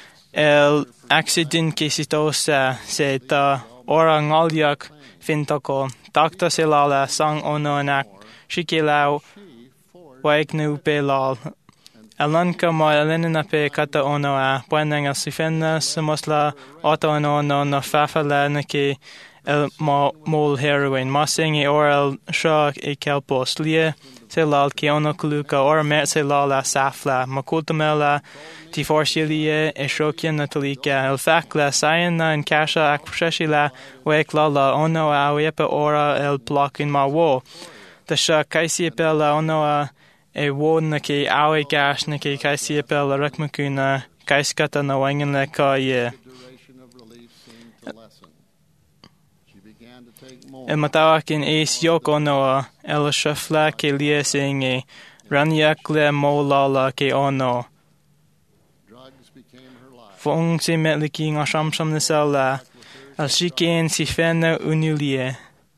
El accident que sitosa se ta ora ngaliak fintoko takta se lala sang ono anak shikilau waik nu pe lal alanka ma elena pe kata ono a puenanga sifena samosla auto ono na fafala na ke el mol heroin masing e oral shock e kelpos lie se lal ke ono kuluka or mer se lala safla makultamela ti forsilie e shokian natalika el fakla sayana en kasha akpreshila wek lala ono a wepa ora el block in ma wo the sha kaisi pela ono a e wo na ke awe gash na ke kaisi pela rakmakuna kaiskata na wangen le ka ye El matawakin es yoko noa el shafla ke lie singe ranyak le molala ke ono Fong si metliki nga shamsham nisala al shiken si fena unulie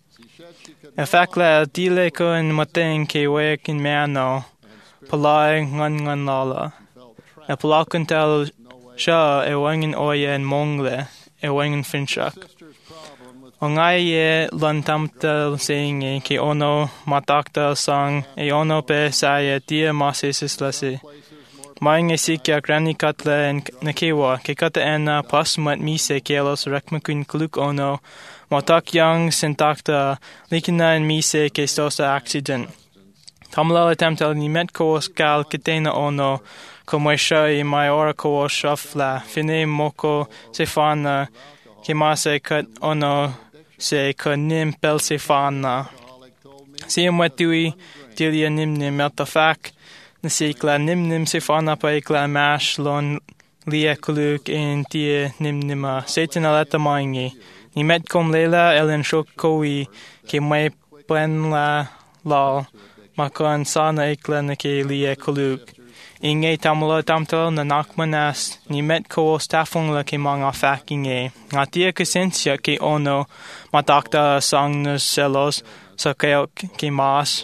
El fakla el dile ko en mateng ke wek in meano palai ngan lala El palakun tel sha e wangen oye en mongle e wangen finchak O ngai lan tamta singe ke ono matakta sang e ono pe saya dia masis lasi. Mainge sikya grani katla en nakewa ke kata ena pasmat mise kelos rakmakun kluk ono matak yang sintakta likina en mise ke stosa accident. Tamla tamtal ni met ko skal ketena ono como sha e mai ora ko shafla fine moko sefana ke mase kat ono se konim pel se fana. Se mwetui tilia nimnim meltafak na se kla nimnim se fana pa kla mash lon lia kuluk in tie nimnima setin alata maingi. Ni met kom lela elen shok koi ke mai pen la lal makon sana ikla na ke lia kuluk. Inge tamula tamtal na nakmanas ni met ko stafong la ke mga fakinge. Ngatia kesensya ke ono matakta sang nos selos sa ke mas.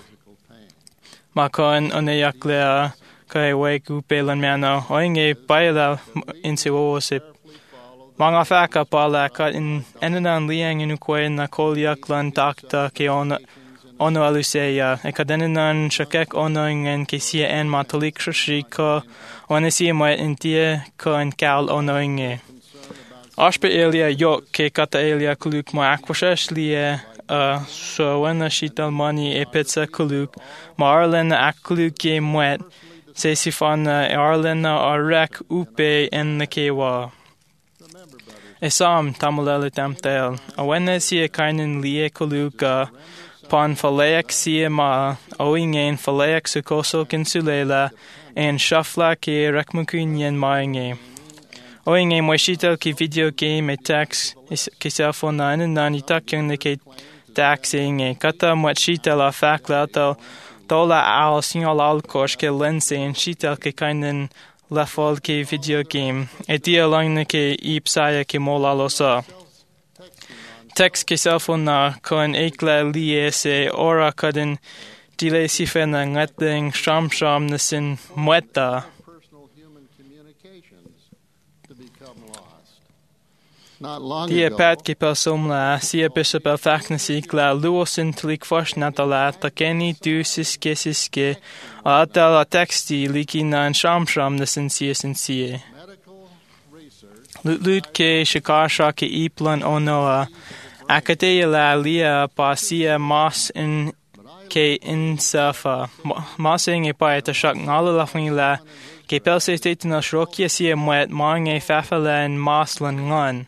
Makon oneyak lea kay wek upelan mano. Oinge paila insiwo se mga faka pala kat in enanan liang inukwe na kolyak lan takta ke ono aluseya e kadenan shakek ono ingen ke sia en matalik shi ko onesi mo intie ko en kal ono inge ashpe elia yok ke kata elia kuluk mo akwashash lie so when shital money e pizza kuluk marlen akuluk ke mwet se sifan arlen arek upe en kewa esam tamulele tamtel a when sia kainen lie kuluka Pan falayak siya ma oingen falayak sukoso kinsulela en shafla ke rakmukunyen maenge. Oingen mo shital ki video game e text ke cellphone na inen nani takyang ne ke dak saying kata mwet shitel a faklatel dola al signal alkosh ke lense and shitel ke kainen lafol ke video game e dia lang ke ipsaya ke molalosa text ke cellphone na kon ekla lie se ora kadin dile sifena ngatling sham na sin mweta Dia pat ke persomla sia bishop el faknasi gla luosin tlik fosh natala takeni du siske atal a texti liki nan sham na sinsie Lut ke shikasha ke iplan onoa akadea la lia pasia mas in ke insafa masing e pa ta shak ngala la la ke pelse state na shrokia sia mwet mange fafala en maslan ngan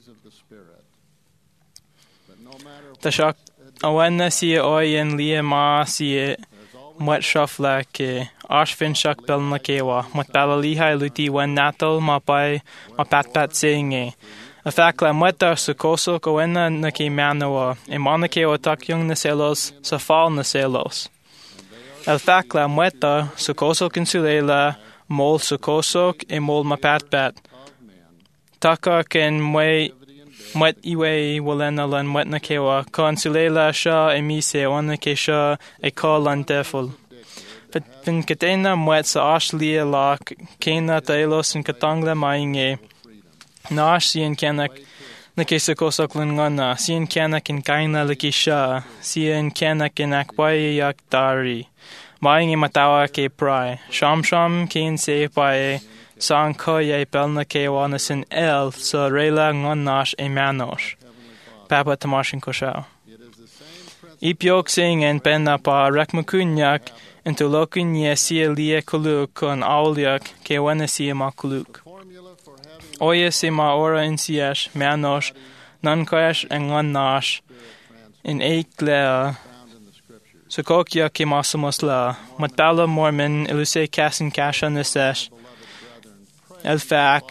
Ta shak awenna sia oyen lia ma sia mwet shafla ke ashfin shak belna kewa mwet balaliha luti wen natal ma pai ma pat singe a fakla mweta sukoso kowenna na ke manoa e mana kewa takyong na selos sa fal na selos el fakla mweta sukoso kinsulela mol sukoso e mol ma pat taka ken mwet iwe walena lan mwet na kewa konsulela sha emise ona ke sha e kolan defol fin katena mwet sa ashlia la kena tailos in katangla mainge nash sien kenak na ke sakosok lungana sien kenak in kaina laki sha sien kenak in akpai yak dari mainge matawa ke prai sham ken se pai Sang koye belna kewa na sin el so rela ngonnash e manosh. Papa tamashin koshao. Ipiok sing en penna pa rekmakunyak into lokin ye sia lie kuluk kon auliak ke wana sia ma kuluk. Oye se ma ora in siesh manosh nan koyesh en ngonnash in eiklea sukokya ke masumosla matbala mormon iluse kasin kasha nesesh El fac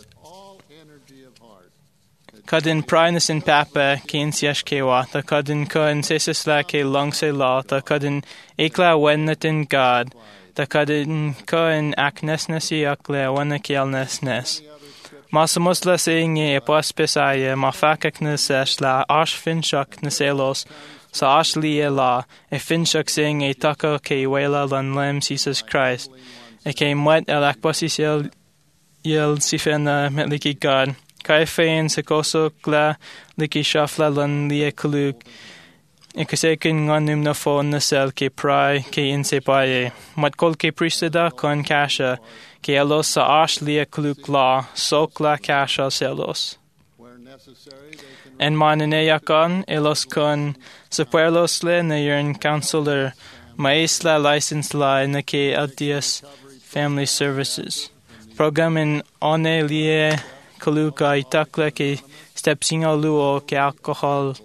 Kadin Prinus in Papa Kain Siash Kewa, the Kadin Kun Sesisla Ke Long Se Law, the Kadin Ekla Wennetin God, the Kadin Kun Aknesnesi Akle Wennekiel Nesnes. Masamusla saying ye Pospisaye, Mafakaknesesh la Ash Finchak Neselos, sa Ash Lie la, a Finchak saying a Taka Ke Wela Lan Lem Jesus Christ, a came wet el Akposisel. Yel sifena met liki God. Kai fein sekoso gla liki shafla lan lie kuluk. Ikasekin nganum na fon na sel ke prai ke inse paye. Mat kol ke priseda kon kasha. Ke elos sa ash lie kuluk la sokla kasha selos. En manene yakon elos kon sa puerlos le na yern counselor maisla license la na ke LDS Family Services. Program in one lie kaluka itakla ke stepsinga luo ke alcohol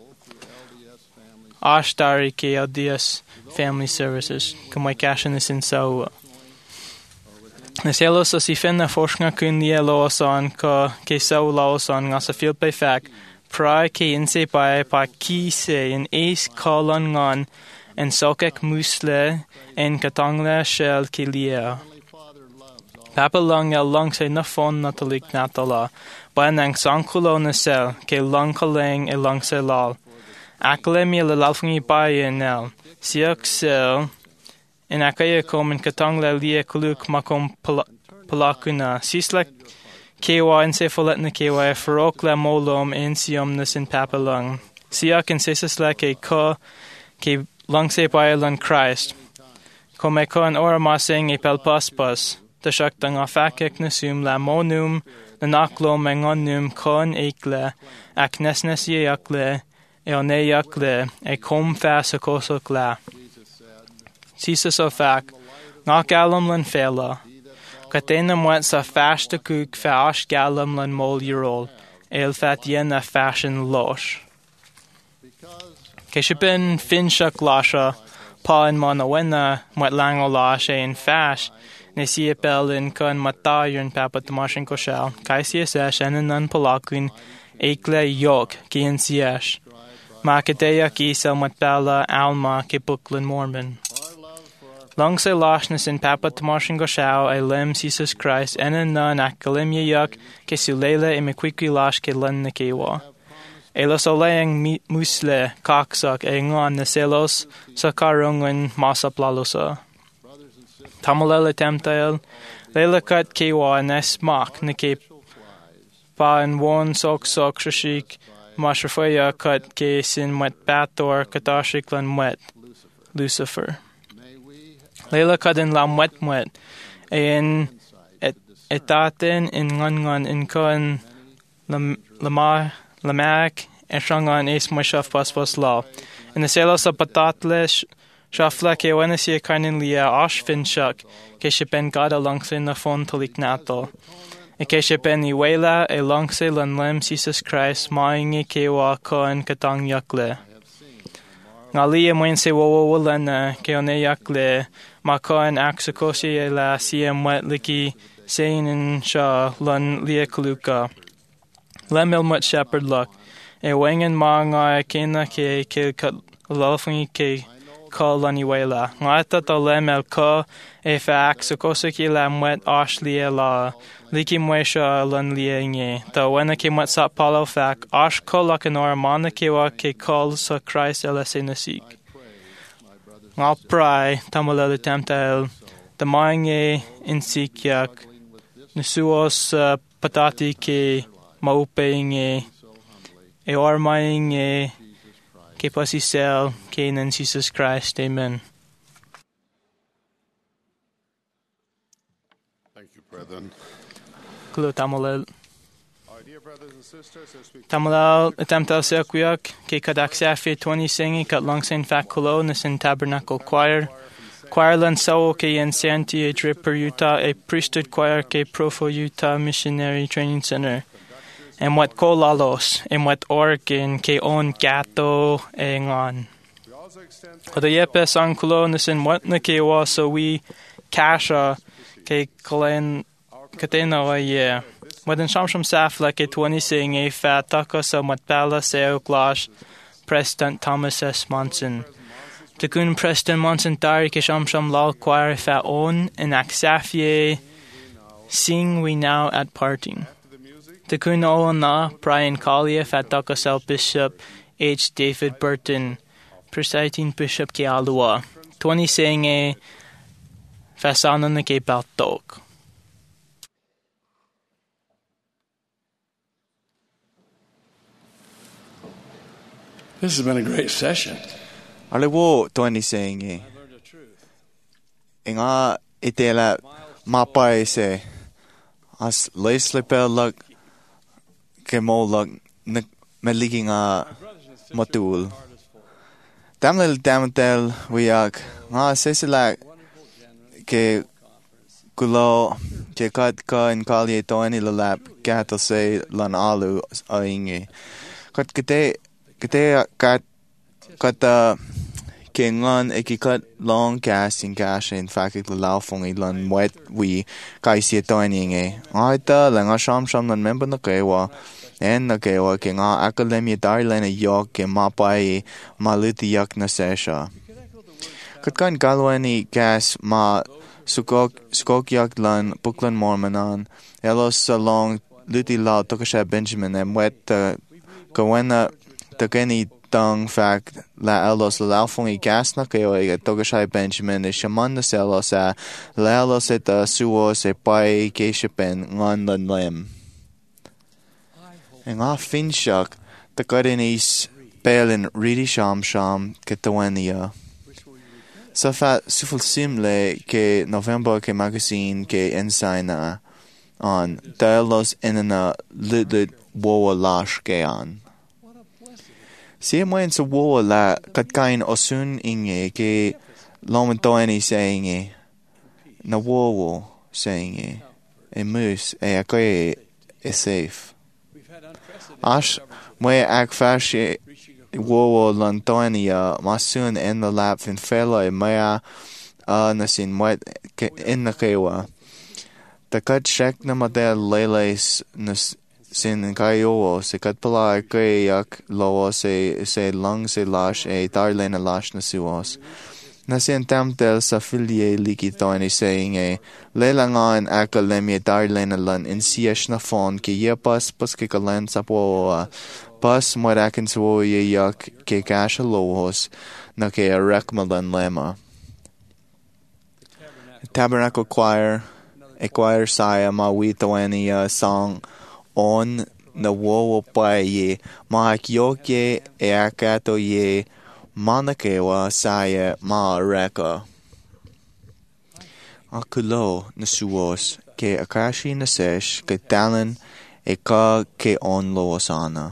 ashtari ke LDS Family Services kumai kasha nisin sawa. Naselos as ifenna forskna kun lie loosan ka ke sawa loosan nga sa field by fact prai ke inse pa ki se in ace kolon ngan en sokek musle en katangla shell ke lia. Papa long el long say na fon natalik natala, ba nang sankulo na sel, ke long kaleng e long say lal. Akle mi le lalfungi baye nel, siak sel, en akaya kom en katang la lia kuluk makom palakuna, sisla kewa en se folet na kewa e farok la molom en siom na sin papa long. Siak en sisas la ke ko, ke long say baye lan Christ. Kom e ko en ora masing e pel paspas. Ta shaktang afakek nasum la monum na naklom engonum kon ekle ak nesnesie yakle e one yakle e kom fas akosok la. Sisas o fak nak alum lan fela katena mwet sa fashta kuk fash galum lan mol yerol el fat yen a fashion losh. Keshipin finshak lasha pa en monawena mwet lango lasha en fash Nesia pelin kon matayon papa tamashin koshal. Kai siasesh enanan palakun ekle yok kien siash. Macadea Isa Matbala Alma ke Brooklyn Mormon. Long say lashnas in Papa Tamashin Goshao a lim Jesus Christ and a nun akalimya yak ke sulela e mekwiki lash ke lun na kewa. Elos olayang musle kaksak e ngon na selos sa karungan masa plalosa. Tamalela temtail lela kat kewa na smak na ke pa and one sok shashik mashrafaya kat ke sin met bator katashik lan met Lucifer. Lela kadin lam wet en etaten in ngan in kon lamak en shangan es moshaf pas law. In the selos of patatles shafla ke wenesi kanin lia ashfin shak ke shipen god alongsin na fon tolik nato. E ke shipen iwela e longse lan lem Jesus Christ maing ke wa kon katang yakle. Ngali mwen se wo lana ke one yakle Makan Aksakosi la Siem Wet Liki Sain in Shaw Lun Lia Kaluka. Lemil Mut Shepherd Luck. A Wangan Manga Kena Ke Kat Lofing Ke Call Laniwela. Ngata to Lemel Ko A Fa Aksakosi Lam Wet Ashli La Liki Mwesha Lun Lienge. The Wenaki Mut Sat Palo Fak Ash Kolakanor Manakewa Ke Call Sa Christ Elasinasik. Ngā prai tamalele temtail, the mange insikyak, nusuos patati ke maupeinge, e ormainge, ke pasisel, ke in Jesus Christ, amen. Thank you, brethren. Kulu tamalel. Tamalal temtal sequyak ke kadak safi 20 singing kat longsin fakulo nasin tabernacle choir. Choirland sao ke yen santi a dripper Utah a priesthood choir ke Profo Utah Missionary Training Center. And what kolalos and what organ ke on gato e ngon. Oda yepe sankulo nasin what na ke wa so we kasha ke kalen katena wa ye. Wadan shamsham safla ke 20 sing a fat taka sa matbala seo glash Preston Thomas S. Monson. Takun Preston Monson tari ke shamsham lal choir fa on and aksafye sing we now at parting. Takun o na Brian Collier fat taka sa Bishop H. David Burton presiding Bishop ke alua. 20 sing a fasana na ke baltok. This has been a great session. Ale wo 20 saying e. Inga itela mapa se as leislepel lag ke mo lag meliging a motul. Damel damtel wiak nga sesela ke kulo ke kat ka in kali to ani lap gato se lan alu ainge. Kat kete kat kengan ekikat long casting cash in fact the lao fong ilan wet we kai si to ani nge aita langa sham lan member na kewa en na kewa ke nga academy darlen a yok ke mapai maliti yak na sesha kat kan galwani gas ma skok yak lan Brooklyn Mormonan elos salong luti lao tokasha Benjamin and wet kawena takeni tang fact la elos la fongi gas na keo e togashai Benjamin e shaman na selos a la elos et suos e pai ke shipen ngan lan lem en a finshak the gadinis pelin really sham ketawenia sa fa suful simle ke November ke magazine ke ensigna on dalos inana lidid woa lash ke on si mwen sa wo la katkain osun inge ke lomentoani saying na wo saying e mus e akoy e safe ash mwe ak fashi wo lantoania masun en the lap in fella e maya nasin mwe in na kewa the kat check na model leles nas sin kayo se kat pala kayak law se lang se lash e darlena lash na suos. Na sin tamtel sa filie likitoini saying e lelangan akalemie darlena lan in siesh na fon ke yepas pas ke kalen sa po pas morakin so ye yak ke kasha lohos na ke rekmalan lema. Tabernacle choir a choir saya ma witoani song on na wo pa ye ma kyoke e akato ye manakewa saya ma reka akulo na suos ke akashi na sesh ke talan e ka ke on loosana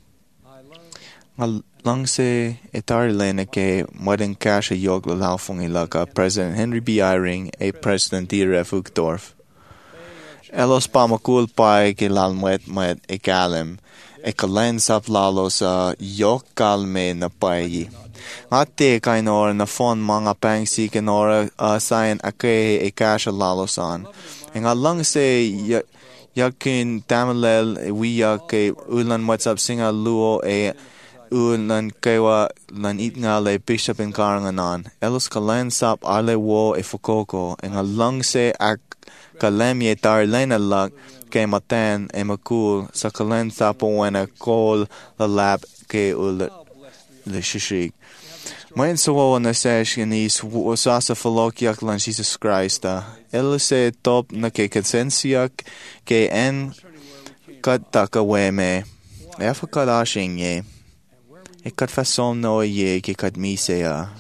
langse etarlena ke modern kasha yog laufung ilaka President Henry B. Eyring e President D.R. Uchtdorf Elos pamakul pai ke lalmet met e kalem e kalen sap lalos yok kalme na pai ate kainor na fon mga pangsi kenora sayan ake e kasha lalosan nga lang se yakin tamalel we yak ulan whatsapp singa luo e ulan kewa lan itnga le bishop in karanganan elos kalen sap ale wo e fokoko nga lang se ak kalemye tarlena lak ke matan e makul sa kalen sapo wena kol la lab ke ul le shishik Main suwo na sesh yanis usasa falokyak lan Jesus Christ se top na ke konsensiak ke en kat takaweme efa kadashing ye e kat fason no ye ke kat misea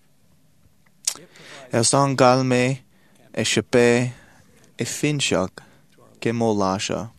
el sang galme e shepe e finchak ke molasha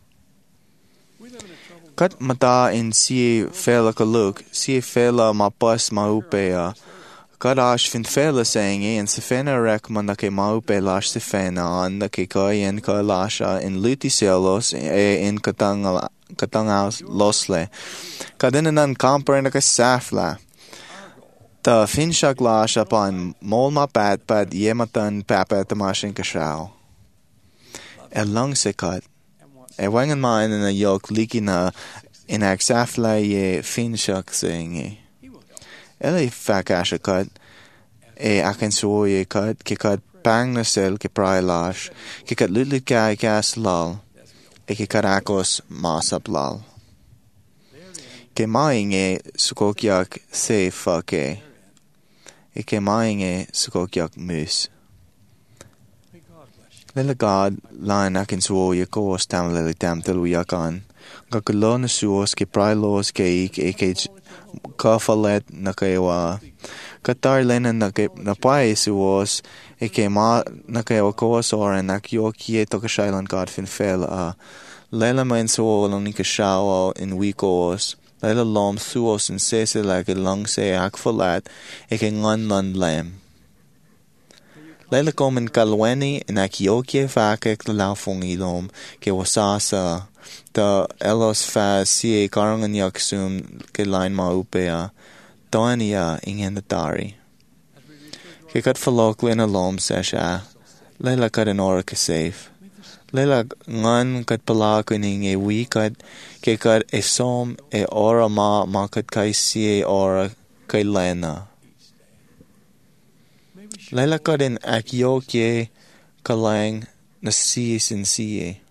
kat mata in si fela kaluk si fela mapas maupea kadash fin fela saying en se fena rek man na ke maupe lash se fena an na ke kai en ka lasha in luti selos e in katangaus losle kadenan kamper na ka safla ta finchak lasha pan mol ma pad yematan papa tamashin kashao el lang se kat e wangan main in a yok liki na in aksafla ye finchak saying ele fakasha kat e akan so ye kat ke kat bang na sel ke prai lash ke kat lulit kai kas lal e ke karakos masap lal ke maing sukokyak se fake e ke maing sukokyak mus Lele God lain akin suo ye kos tam lele tam telu yakan. Gakulon suos ke prailos ke ik ke kafalet na kewa. Katar lena na ke na pai suos ke ma na kewa kos or na kyo kie to kashailan God fin fel Lele main suo lang ni kashao in wikos. Lele lom suos in sese like lang se akfalat ke ngan lan lem. Lele komen kalweni in akiokie fakek la laufung ilom ke wasasa ta elos fa sie karangan yaksum ke line maupea toania ingendatari ke kat falok lena lom sesha lela kat en ora ke safe lela ngan kat palak ning e wi kat ke kat e som e ora ma kat kai sie ora ke lena Laila ka din akiokie kalang na sin siye.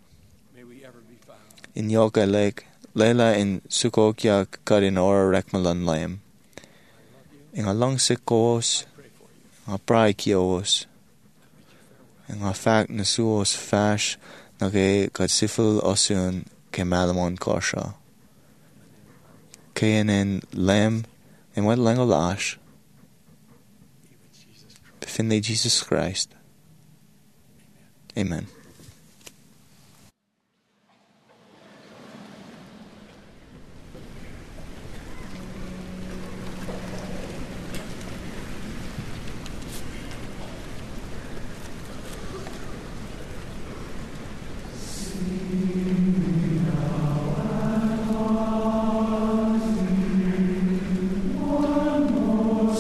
In yoka lek, Laila in sukokya ka din ora rekmalan layam. In a long sikos, a prai kios. In a fact na suos fash na ke kat sifil osun ke malamon kosha. Kayanin lam in what langolash. Finley Jesus Christ. Amen.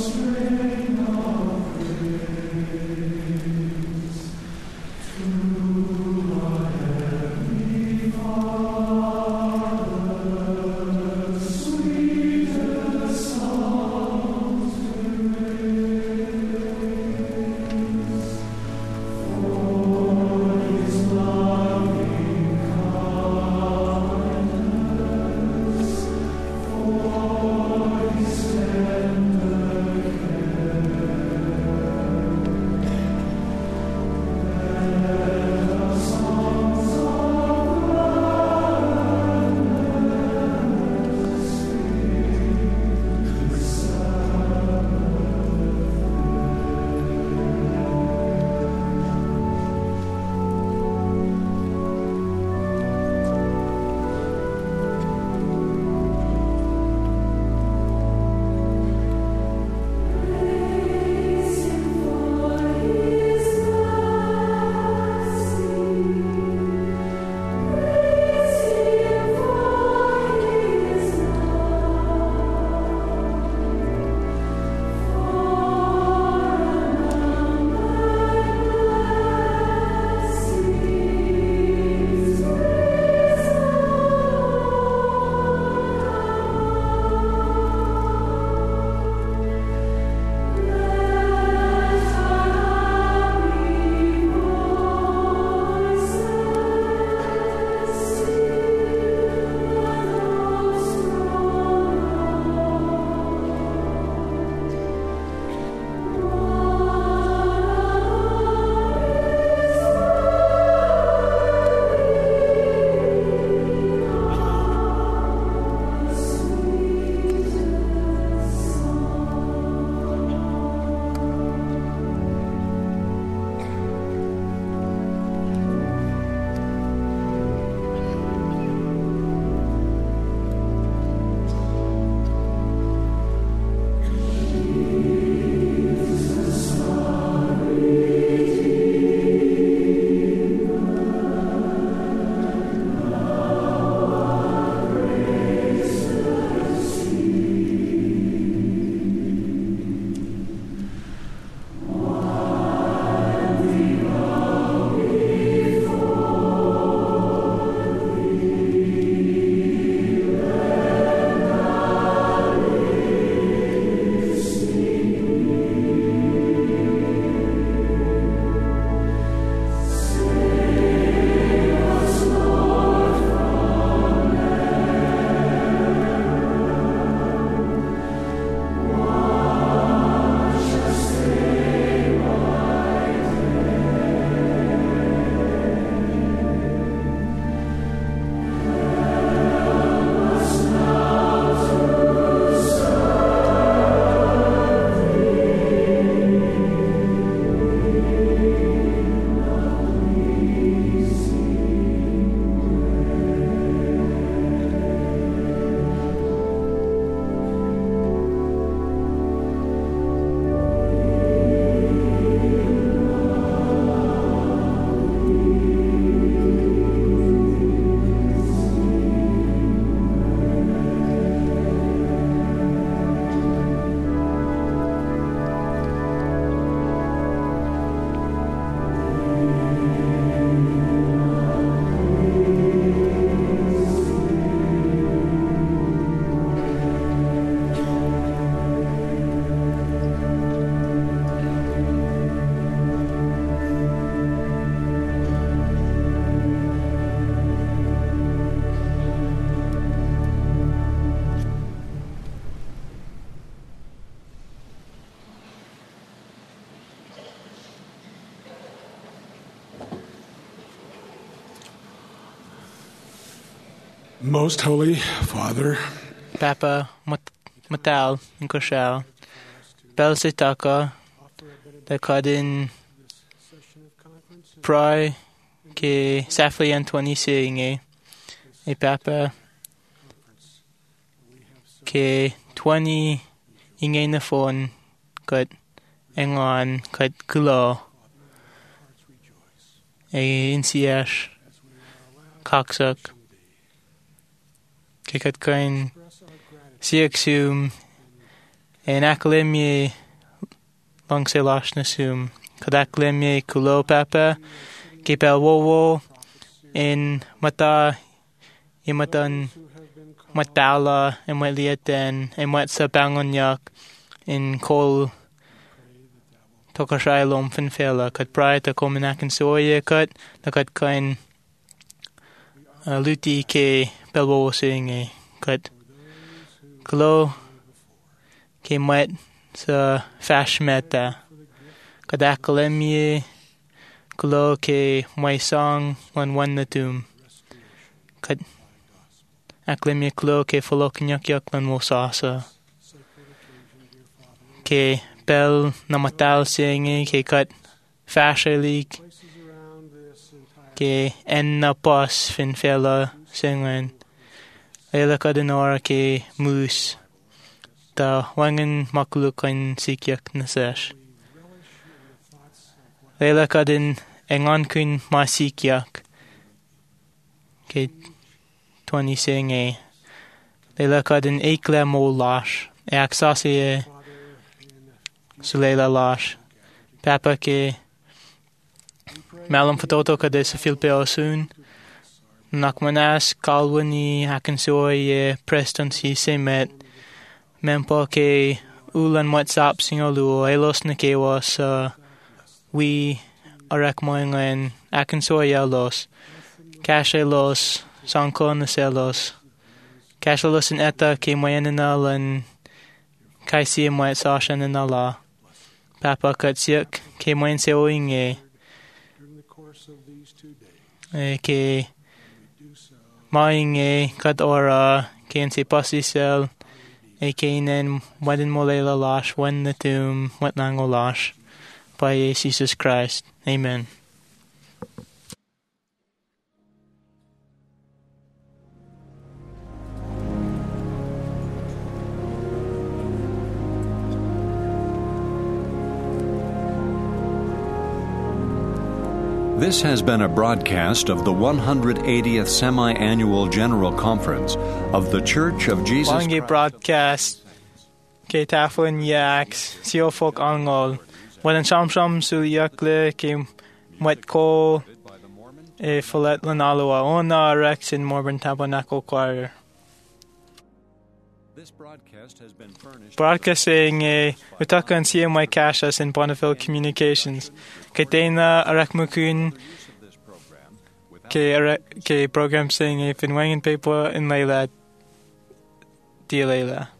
True. Most Holy Father, Papa Matal in Koshal, Bel Sitaka, the Kadin Pry, ke Safely Anthony saying e Papa, ke 20 ingay na phone, kat engon, kat kulo, insiyash, kaksak, ke kat kain siyaksum, aklimye lang selash na sum, kat aklimye kulo papa, ke pel wowo, mata, imatan, matala, maliatan, mat sa bangonyak, kol, tokashailom finfela, kat prai ta kominakan soye kat, na kat kain luti ke pelwo singe, kat klo ke mat sa fashmeta, kat akalemye klo ke mai song lan wan natum, kat aklemye klo ke foloknyak yak lan mosasa, ke bel namatal singe ke kat fashalik, ke na pos fin fela singen, ela kadinora ke moose, ta wangen maklukan sikyak nasesh. Ela kadin engon kun masikyak, ke 20 singe, ela kadin ekle mo lash, aksasi sulela lash, papa ke malam fototo kade sa filpeo soon, nakmanas kalwani hakansoy preston si semet, mempo ke ulan WhatsApp singolu elos na kewa sa we arak moingan akansoy los, kashe los, sangko na selos, kashe los in eta ke moyananal and kaisi moyat sashan na la, papa katsiak ke moyan se oinge, ke maing kat ora ken se pasisel kenen wadin molela lash wan natum wat nango lash by Jesus Christ. Amen. This has been a broadcast of the 180th Semi-Annual General Conference of The Church of Jesus Christ. Broadcast ke tafon yaks sio folk angol wadan sham suliyakle ke matko folet lanaloa ona rex in Morburn Tabernacle Choir. This broadcast has been furnished broadcasting utakan CMY Cashas in Bonneville Communications. Katena arakmukun ke program sing finwangan paper in Layla di Layla.